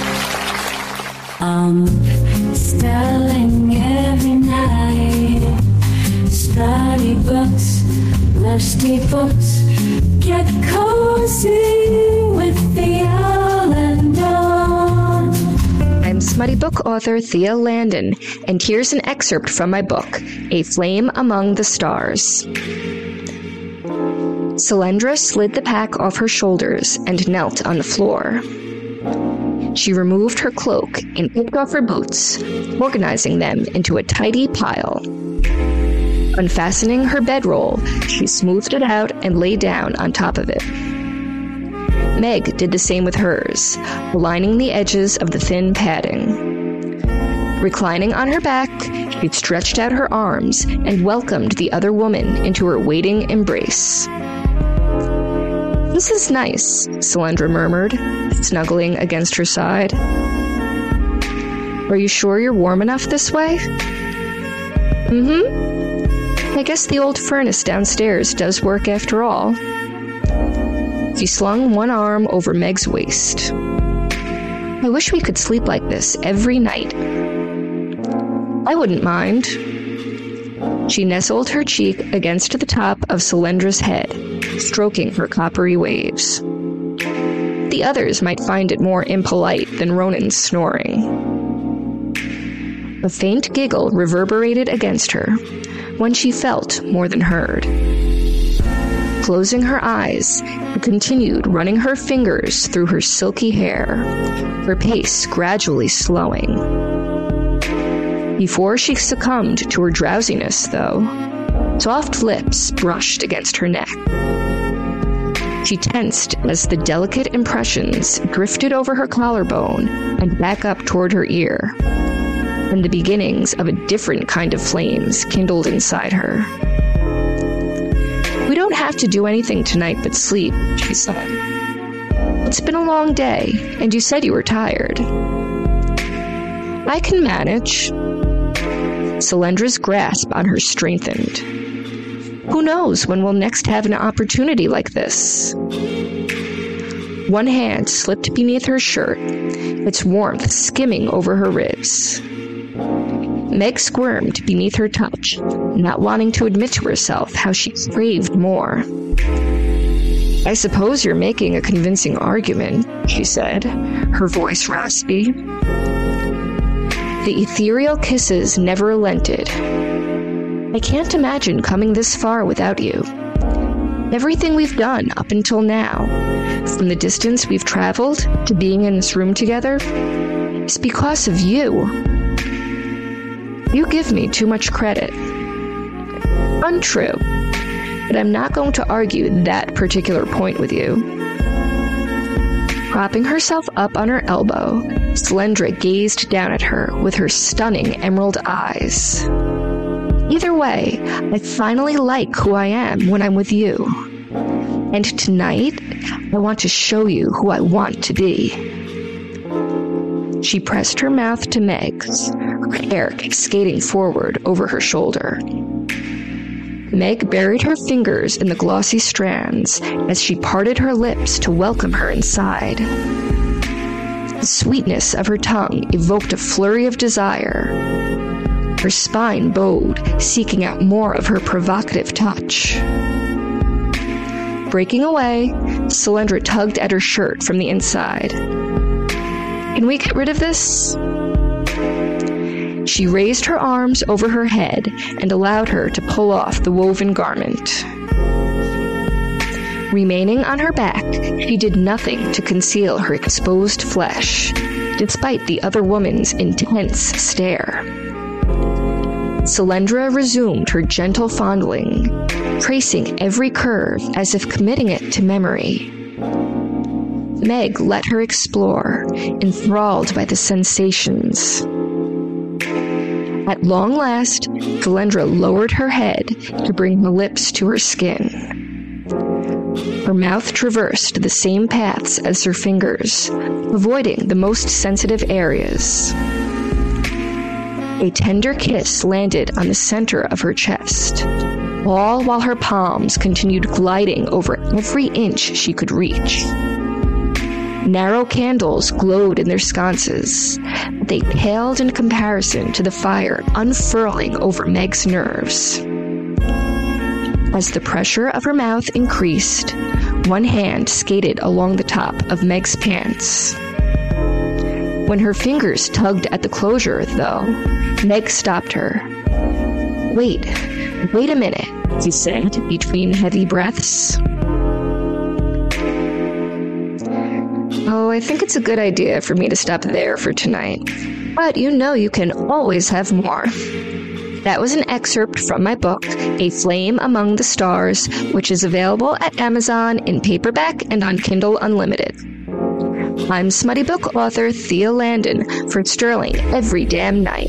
Um, Sterling every night. Study books, lusty books. Get cozy with Thea Landon. I'm smutty book author Thea Landon, and here's an excerpt from my book, A Flame Among the Stars. Solyndra slid the pack off her shoulders and knelt on the floor. She removed her cloak and picked off her boots, organizing them into a tidy pile. Unfastening her bedroll, she smoothed it out and lay down on top of it. Meg did the same with hers, aligning the edges of the thin padding. Reclining on her back, she stretched out her arms and welcomed the other woman into her waiting embrace. "This is nice," Solyndra murmured, snuggling against her side. "Are you sure you're warm enough this way?" "Mm-hmm. I guess the old furnace downstairs does work after all." She slung one arm over Meg's waist. "I wish we could sleep like this every night." "I wouldn't mind." She nestled her cheek against the top of Solendra's head, stroking her coppery waves. The others might find it more impolite than Ronan's snoring. A faint giggle reverberated against her, one she felt more than heard. Closing her eyes, she continued running her fingers through her silky hair, her pace gradually slowing. Before she succumbed to her drowsiness, though, soft lips brushed against her neck. She tensed as the delicate impressions drifted over her collarbone and back up toward her ear, and the beginnings of a different kind of flames kindled inside her. "We don't have to do anything tonight but sleep," she said. "It's been a long day, and you said you were tired." "I can manage." Solendra's grasp on her strengthened. "Who knows when we'll next have an opportunity like this?" One hand slipped beneath her shirt, its warmth skimming over her ribs. Meg squirmed beneath her touch, not wanting to admit to herself how she craved more. "I suppose you're making a convincing argument," she said, her voice raspy. The ethereal kisses never relented. "I can't imagine coming this far without you. Everything we've done up until now, from the distance we've traveled to being in this room together, is because of you. You give me too much credit." "Untrue, but I'm not going to argue that particular point with you." Propping herself up on her elbow, Solendra gazed down at her with her stunning emerald eyes. "Either way, I finally like who I am when I'm with you. And tonight, I want to show you who I want to be." She pressed her mouth to Meg's, her hair cascading forward over her shoulder. Meg buried her fingers in the glossy strands as she parted her lips to welcome her inside. The sweetness of her tongue evoked a flurry of desire. Her spine bowed, seeking out more of her provocative touch. Breaking away, Solendra tugged at her shirt from the inside. "Can we get rid of this?" She raised her arms over her head and allowed her to pull off the woven garment. Remaining on her back, she did nothing to conceal her exposed flesh, despite the other woman's intense stare. Solendra resumed her gentle fondling, tracing every curve as if committing it to memory. Meg let her explore, enthralled by the sensations. At long last, Solendra lowered her head to bring her lips to her skin. Her mouth traversed the same paths as her fingers, avoiding the most sensitive areas. A tender kiss landed on the center of her chest, all while her palms continued gliding over every inch she could reach. Narrow candles glowed in their sconces, but they paled in comparison to the fire unfurling over Meg's nerves. As the pressure of her mouth increased, one hand skated along the top of Meg's pants. When her fingers tugged at the closure, though, Meg stopped her. "Wait, wait a minute," she said between heavy breaths. "Oh, I think it's a good idea for me to stop there for tonight. But you know you can always have more." That was an excerpt from my book, A Flame Among the Stars, which is available at Amazon in paperback and on Kindle Unlimited. I'm smutty book author Thea Landon for Sterling Every Damn Night.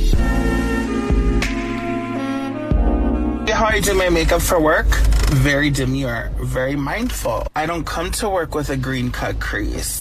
How I do my makeup for work? Very demure, very mindful. I don't come to work with a green cut crease.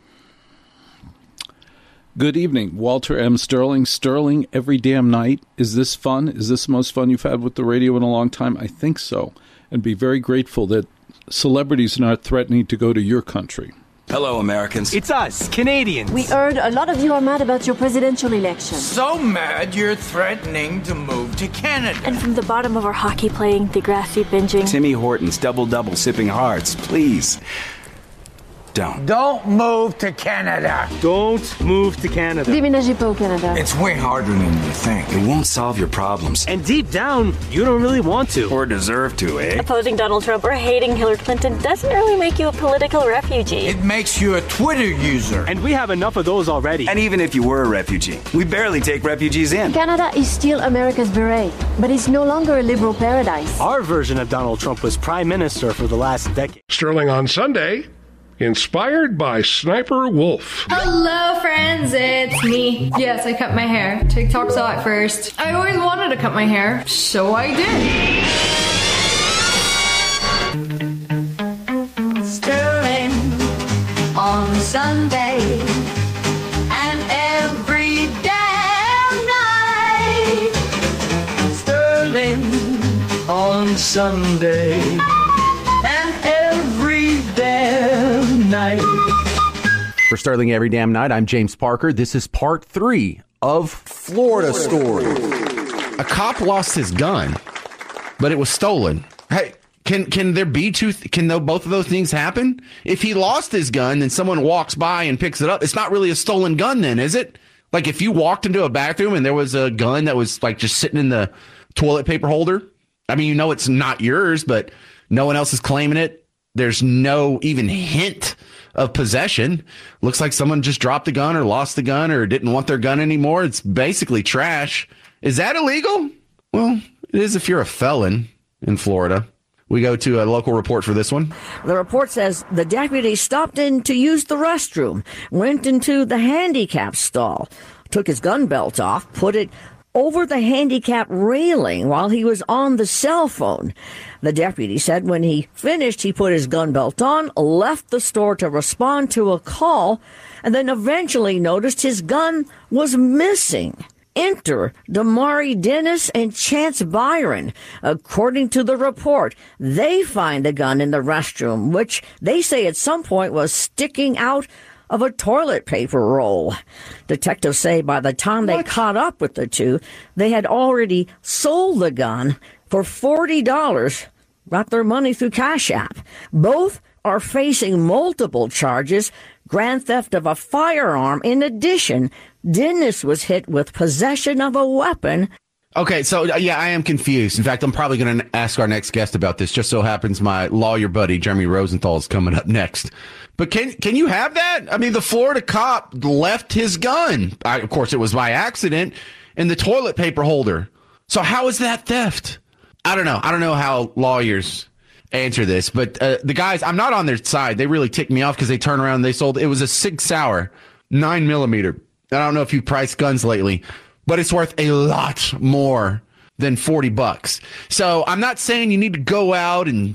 Good evening, Walter M. Sterling. Sterling Every Damn Night. Is this fun? Is this the most fun you've had with the radio in a long time? I think so. And be very grateful that celebrities are not threatening to go to your country. Hello, Americans. It's us, Canadians. We heard a lot of you are mad about your presidential election. So mad you're threatening to move to Canada. And from the bottom of our hockey playing, Degrassi binging. Timmy Hortons, double-double, sipping hearts, please. Down. Don't move to Canada. Don't move to Canada. Déménagez pas au Canada. It's way harder than you think. It won't solve your problems. And deep down, you don't really want to. Or deserve to, eh? Opposing Donald Trump or hating Hillary Clinton doesn't really make you a political refugee. It makes you a Twitter user. And we have enough of those already. And even if you were a refugee, we barely take refugees in. Canada is still America's beret, but it's no longer a liberal paradise. Our version of Donald Trump was prime minister for the last decade. Sterling on Sunday, inspired by Sniper Wolf. Hello, friends. It's me. Yes, I cut my hair. TikTok saw it first. I always wanted to cut my hair, so I did. Sterling on Sunday and every damn night. Sterling on Sunday and every damn night. For Sterling Every Damn Night, I'm James Parker. This is part three of Florida Story. A cop lost his gun, but it was stolen. Hey, can can there be two? Th- can though both of those things happen? If he lost his gun, then someone walks by and picks it up. It's not really a stolen gun, then, is it? Like if you walked into a bathroom and there was a gun that was like just sitting in the toilet paper holder. I mean, you know it's not yours, but no one else is claiming it. There's no even hint of possession. Looks like someone just dropped the gun or lost the gun or didn't want their gun anymore. It's basically trash. Is that illegal? Well, it is if you're a felon in Florida. We go to a local report for this one. The report says the deputy stopped in to use the restroom, went into the handicap stall, took his gun belt off, put it over the handicap railing while he was on the cell phone. The deputy said when he finished, he put his gun belt on, left the store to respond to a call, and then eventually noticed his gun was missing. Enter Damari Dennis and Chance Byron. According to the report, they find the gun in the restroom, which they say at some point was sticking out of a toilet paper roll. Detectives say by the time they what? caught up with the two, they had already sold the gun for forty dollars, got their money through Cash App. Both are facing multiple charges, grand theft of a firearm. In addition, Dennis was hit with possession of a weapon. Okay, so yeah, I am confused. In fact, I'm probably going to ask our next guest about this. Just so happens my lawyer buddy, Jeremy Rosenthal, is coming up next. But can can you have that? I mean, the Florida cop left his gun. I, of course, it was by accident in the toilet paper holder. So how is that theft? I don't know. I don't know how lawyers answer this. But uh, the guys, I'm not on their side. They really ticked me off because they turned around and they sold. It was a Sig Sauer nine millimeter. I don't know if you've priced guns lately, but it's worth a lot more than forty bucks. So I'm not saying you need to go out and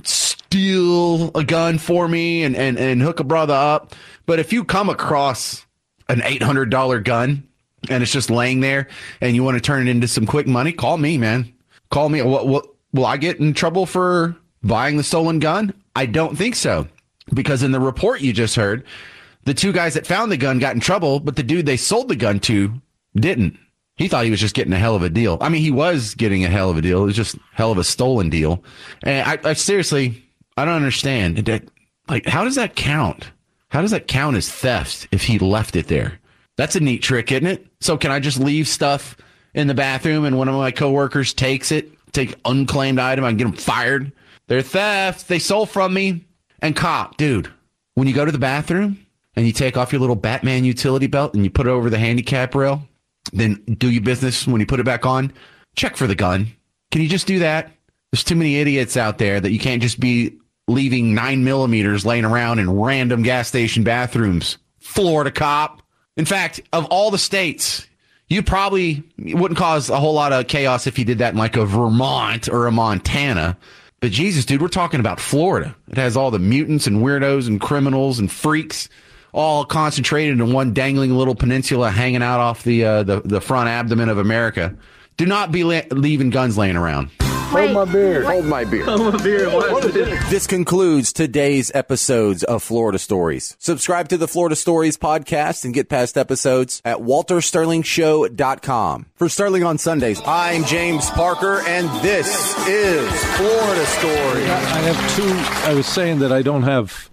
steal a gun for me and, and, and hook a brother up. But if you come across an eight hundred dollars gun and it's just laying there and you want to turn it into some quick money, call me, man. Call me. What, what, will I get in trouble for buying the stolen gun? I don't think so. Because in the report you just heard, the two guys that found the gun got in trouble, but the dude they sold the gun to didn't. He thought he was just getting a hell of a deal. I mean, he was getting a hell of a deal. It was just hell of a stolen deal. And I, I seriously, I don't understand. It, like, how does that count? How does that count as theft if he left it there? That's a neat trick, isn't it? So can I just leave stuff in the bathroom and one of my coworkers takes it, take unclaimed item, I can get them fired? They're theft. They stole from me. And cop, dude, when you go to the bathroom and you take off your little Batman utility belt and you put it over the handicap rail, then do your business. When you put it back on, check for the gun. Can you just do that? There's too many idiots out there that you can't just be leaving nine millimeters laying around in random gas station bathrooms. Florida cop. In fact, of all the states, you probably wouldn't cause a whole lot of chaos if you did that in like a Vermont or a Montana. But Jesus, dude, we're talking about Florida. It has all the mutants and weirdos and criminals and freaks all concentrated in one dangling little peninsula hanging out off the uh, the, the front abdomen of America. Do not be la- leaving guns laying around. Hold my beer. Hold my beer. Hold my beer. What is this? This concludes today's episodes of Florida Stories. Subscribe to the Florida Stories podcast and get past episodes at walter sterling show dot com. For Sterling on Sundays, I'm James Parker, and this is Florida Stories. I have two. I was saying that I don't have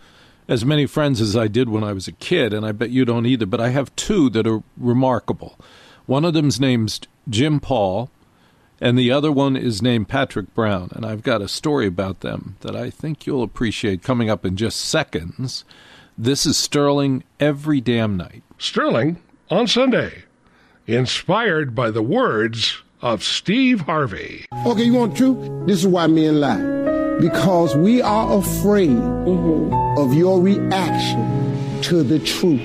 as many friends as I did when I was a kid, and I bet you don't either, but I have two that are remarkable. One of them's named Jim Paul, and the other one is named Patrick Brown, and I've got a story about them that I think you'll appreciate coming up in just seconds. This is Sterling Every Damn Night. Sterling on Sunday, inspired by the words of Steve Harvey. Okay, you want the truth? This is why men lie. Because we are afraid mm-hmm. of your reaction to the truth.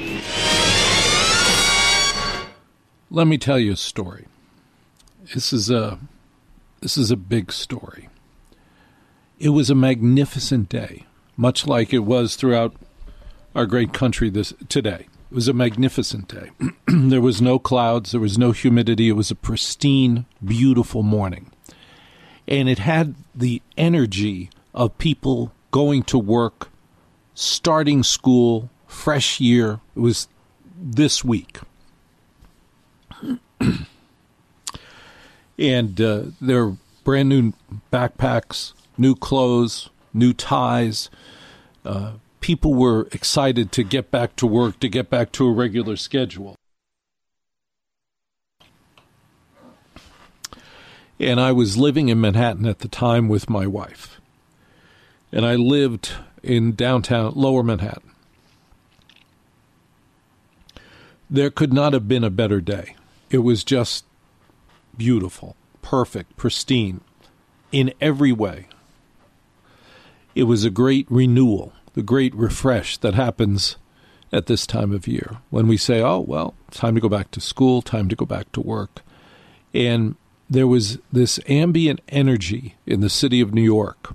Let me tell you a story. This is a this is a big story. It was a magnificent day, much like it was throughout our great country this today. It was a magnificent day. There was no clouds. There was no humidity. It was a pristine, beautiful morning. And it had the energy of people going to work, starting school, fresh year. It was this week. And uh, there are brand new backpacks, new clothes, new ties. Uh, people were excited to get back to work, to get back to a regular schedule. And I was living in Manhattan at the time with my wife. And I lived in downtown, Lower Manhattan. There could not have been a better day. It was just beautiful, perfect, pristine, in every way. It was a great renewal, the great refresh that happens at this time of year when we say, oh, well, time to go back to school, time to go back to work. And there was this ambient energy in the city of New York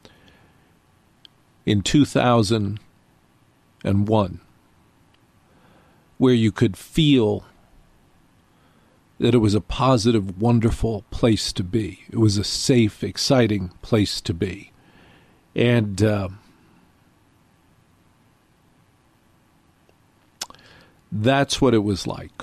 in two thousand one where you could feel that it was a positive, wonderful place to be. It was a safe, exciting place to be. And uh, that's what it was like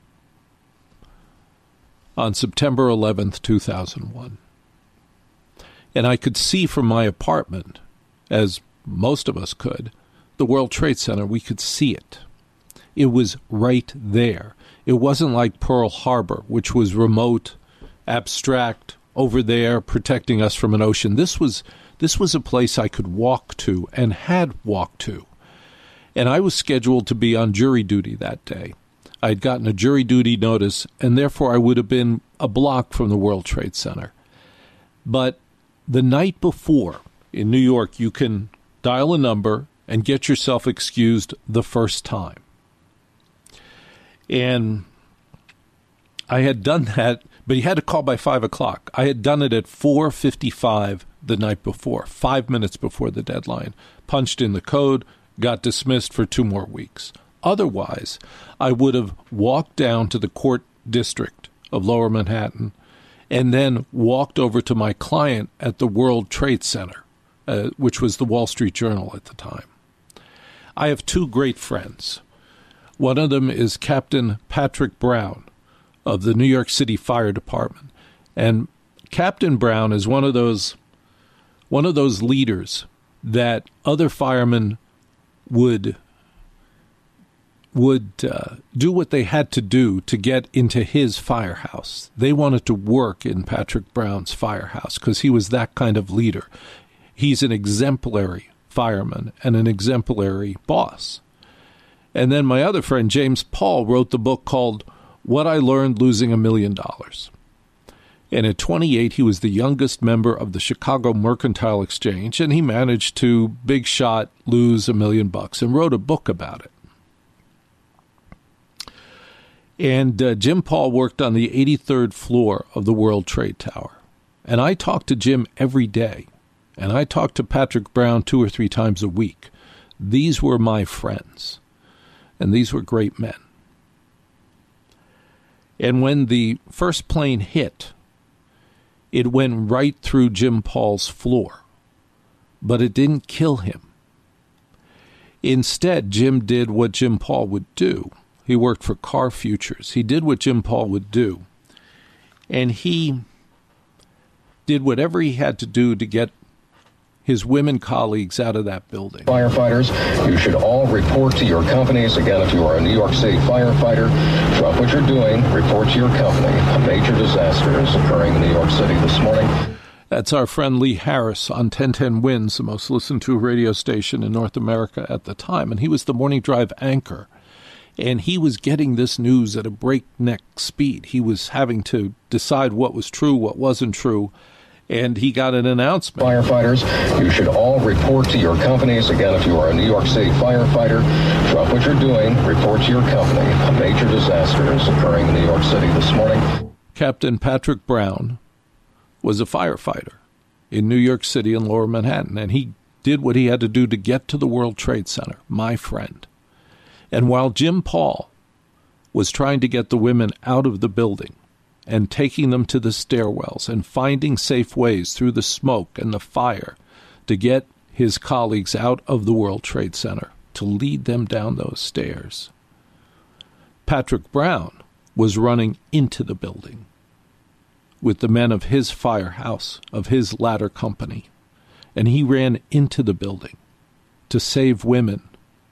on September eleventh, two thousand one. And I could see from my apartment, as most of us could, the World Trade Center. We could see it. It was right there. It wasn't like Pearl Harbor, which was remote, abstract, over there, protecting us from an ocean. This was this was a place I could walk to and had walked to. And I was scheduled to be on jury duty that day. I had gotten a jury duty notice, and therefore I would have been a block from the World Trade Center. But the night before, in New York, you can dial a number and get yourself excused the first time. And I had done that, but you had to call by five o'clock. I had done it at four fifty-five the night before, five minutes before the deadline, punched in the code, got dismissed for two more weeks. Otherwise, I would have walked down to the court district of Lower Manhattan and then walked over to my client at the World Trade Center, uh, which was the Wall Street Journal at the time. I have two great friends. One of them is Captain Patrick Brown of the New York City Fire Department. And Captain Brown is one of those one of those leaders that other firemen would would uh, do what they had to do to get into his firehouse. They wanted to work in Patrick Brown's firehouse because he was that kind of leader. He's an exemplary fireman and an exemplary boss. And then my other friend, James Paul, wrote the book called What I Learned Losing a Million Dollars. And at twenty-eight, he was the youngest member of the Chicago Mercantile Exchange, and he managed to big shot lose a million bucks and wrote a book about it. And uh, Jim Paul worked on the eighty-third floor of the World Trade Tower. And I talked to Jim every day. And I talked to Patrick Brown two or three times a week. These were my friends. And these were great men. And when the first plane hit, it went right through Jim Paul's floor. But it didn't kill him. Instead, Jim did what Jim Paul would do. He worked for Car Futures. He did what Jim Paul would do. And he did whatever he had to do to get his women colleagues out of that building. Firefighters, you should all report to your companies. Again, if you are a New York City firefighter, drop what you're doing, report to your company. A major disaster is occurring in New York City this morning. That's our friend Lee Harris on ten ten Wins, the most listened to radio station in North America at the time. And he was the morning drive anchor. And he was getting this news at a breakneck speed. He was having to decide what was true, what wasn't true. And he got an announcement. Firefighters, you should all report to your companies. Again, if you are a New York City firefighter, drop what you're doing, report to your company. A major disaster is occurring in New York City this morning. Captain Patrick Brown was a firefighter in New York City and Lower Manhattan, and he did what he had to do to get to the World Trade Center, my friend. And while Jim Paul was trying to get the women out of the building and taking them to the stairwells and finding safe ways through the smoke and the fire to get his colleagues out of the World Trade Center, to lead them down those stairs, Patrick Brown was running into the building with the men of his firehouse, of his ladder company, and he ran into the building to save women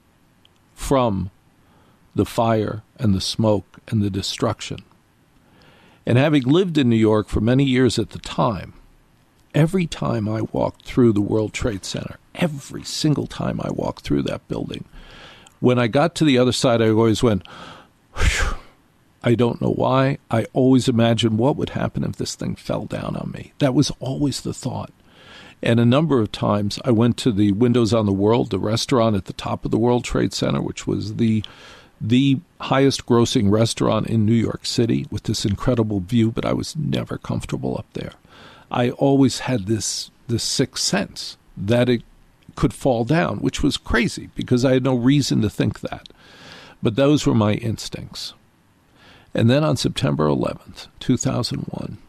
from the fire and the smoke and the destruction. And having lived in New York for many years at the time, every time I walked through the World Trade Center, every single time I walked through that building, when I got to the other side, I always went, whew. I don't know why. I always imagined what would happen if this thing fell down on me. That was always the thought. And a number of times I went to the Windows on the World, the restaurant at the top of the World Trade Center, which was the the highest grossing restaurant in New York City with this incredible view, but I was never comfortable up there. I always had this this sixth sense that it could fall down, which was crazy because I had no reason to think that. But those were my instincts. And then on September eleventh, two thousand one,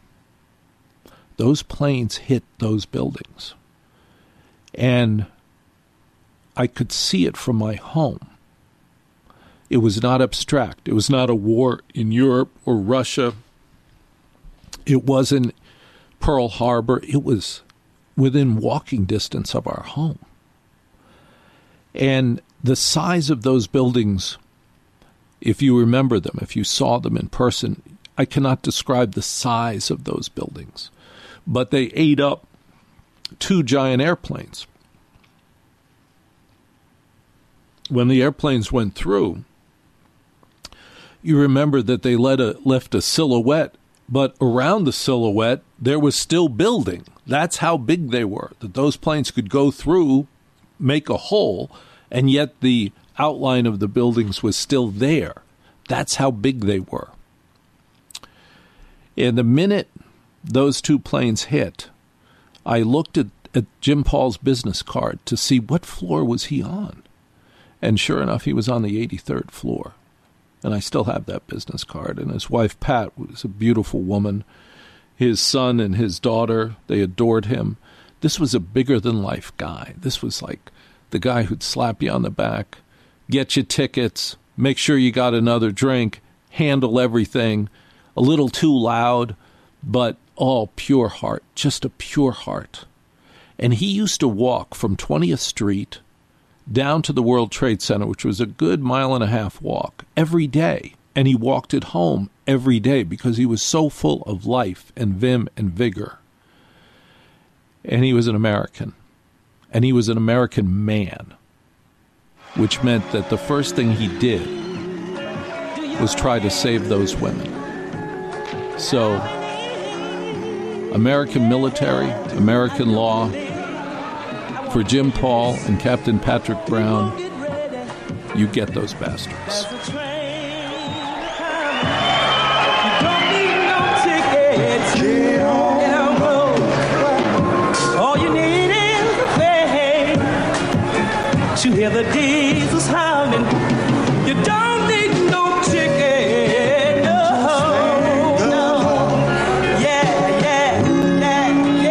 those planes hit those buildings. And I could see it from my home. It was not abstract. It was not a war in Europe or Russia. It wasn't Pearl Harbor. It was within walking distance of our home. And the size of those buildings, if you remember them, if you saw them in person, I cannot describe the size of those buildings. But they ate up two giant airplanes. When the airplanes went through, you remember that they let a, left a silhouette, but around the silhouette, there was still building. That's how big they were, that those planes could go through, make a hole, and yet the outline of the buildings was still there. That's how big they were. And the minute those two planes hit, I looked at, at Jim Paul's business card to see what floor was he on. And sure enough, he was on the eighty-third floor. And I still have that business card. And his wife, Pat, was a beautiful woman. His son and his daughter, they adored him. This was a bigger-than-life guy. This was like the guy who'd slap you on the back, get you tickets, make sure you got another drink, handle everything, a little too loud, but all pure heart, just a pure heart. And he used to walk from twentieth Street down to the World Trade Center, which was a good mile and a half walk, every day. And he walked it home every day because he was so full of life and vim and vigor. And he was an American. And he was an American man, which meant that the first thing he did was try to save those women. So, American military, American law, for Jim Paul and Captain Patrick Brown, you get those bastards. All you need is a thing to hear the diesels howling. You don't need no ticket, no, no. Yeah, yeah, yeah,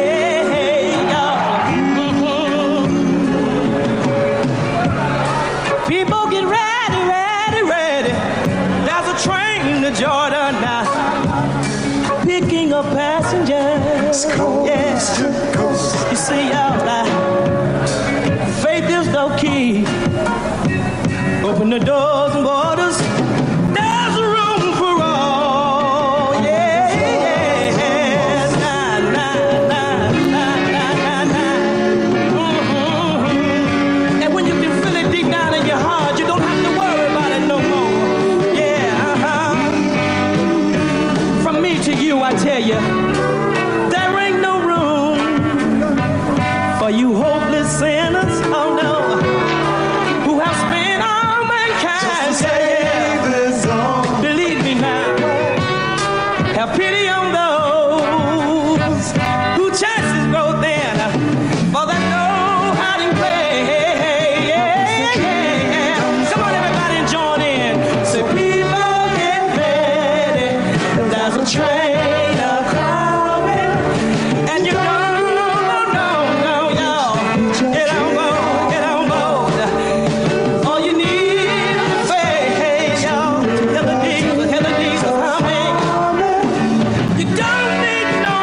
yeah. People get ready, ready, ready. There's a train to Jordan now, picking up passengers. Coast to coast. You see, y'all, uh, faith is the key. Open the doors and borders. There's room for all. Yeah, yeah, yeah. Nah, nah, nah, nah, nah, nah, nah. Mm-hmm. And when you can feel it deep down in your heart, you don't have to worry about it no more. Yeah, uh-huh. From me to you, I tell you, there ain't no room for you hopeless sinners. Oh no. Who have spent all mankind. So yeah. Believe me now. Have pity on those who chances grow thin, for there's no hiding place. Yeah, yeah, yeah. Come on, everybody, and join in. Say, people get ready. There's a train a-coming, and you know, no, no, no, y'all. Get on board, get on board. All you need is faith, y'all. Hear the Jesus, hear the Jesus coming. You don't need no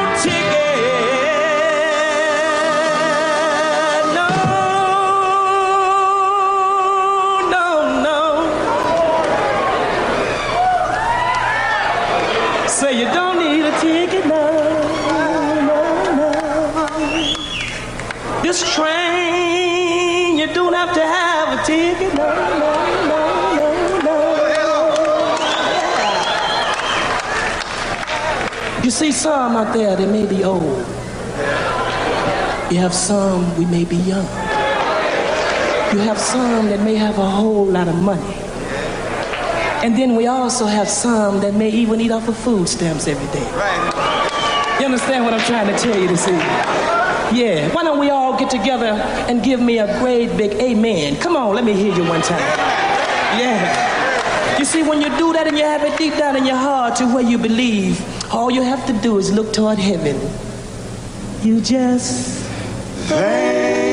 ticket. No, no, no. Say you don't need a ticket, no, no, no. This train, you don't have to have a ticket, no, no, no, no, no. You see some out there, they may be old. You have some, we may be young. You have some that may have a whole lot of money. And then we also have some that may even eat off of food stamps every day. You understand what I'm trying to tell you this evening? Yeah, why don't we all get together and give me a great big amen? Come on, let me hear you one time. Yeah. You see, when you do that and you have it deep down in your heart to where you believe, all you have to do is look toward heaven. You just thank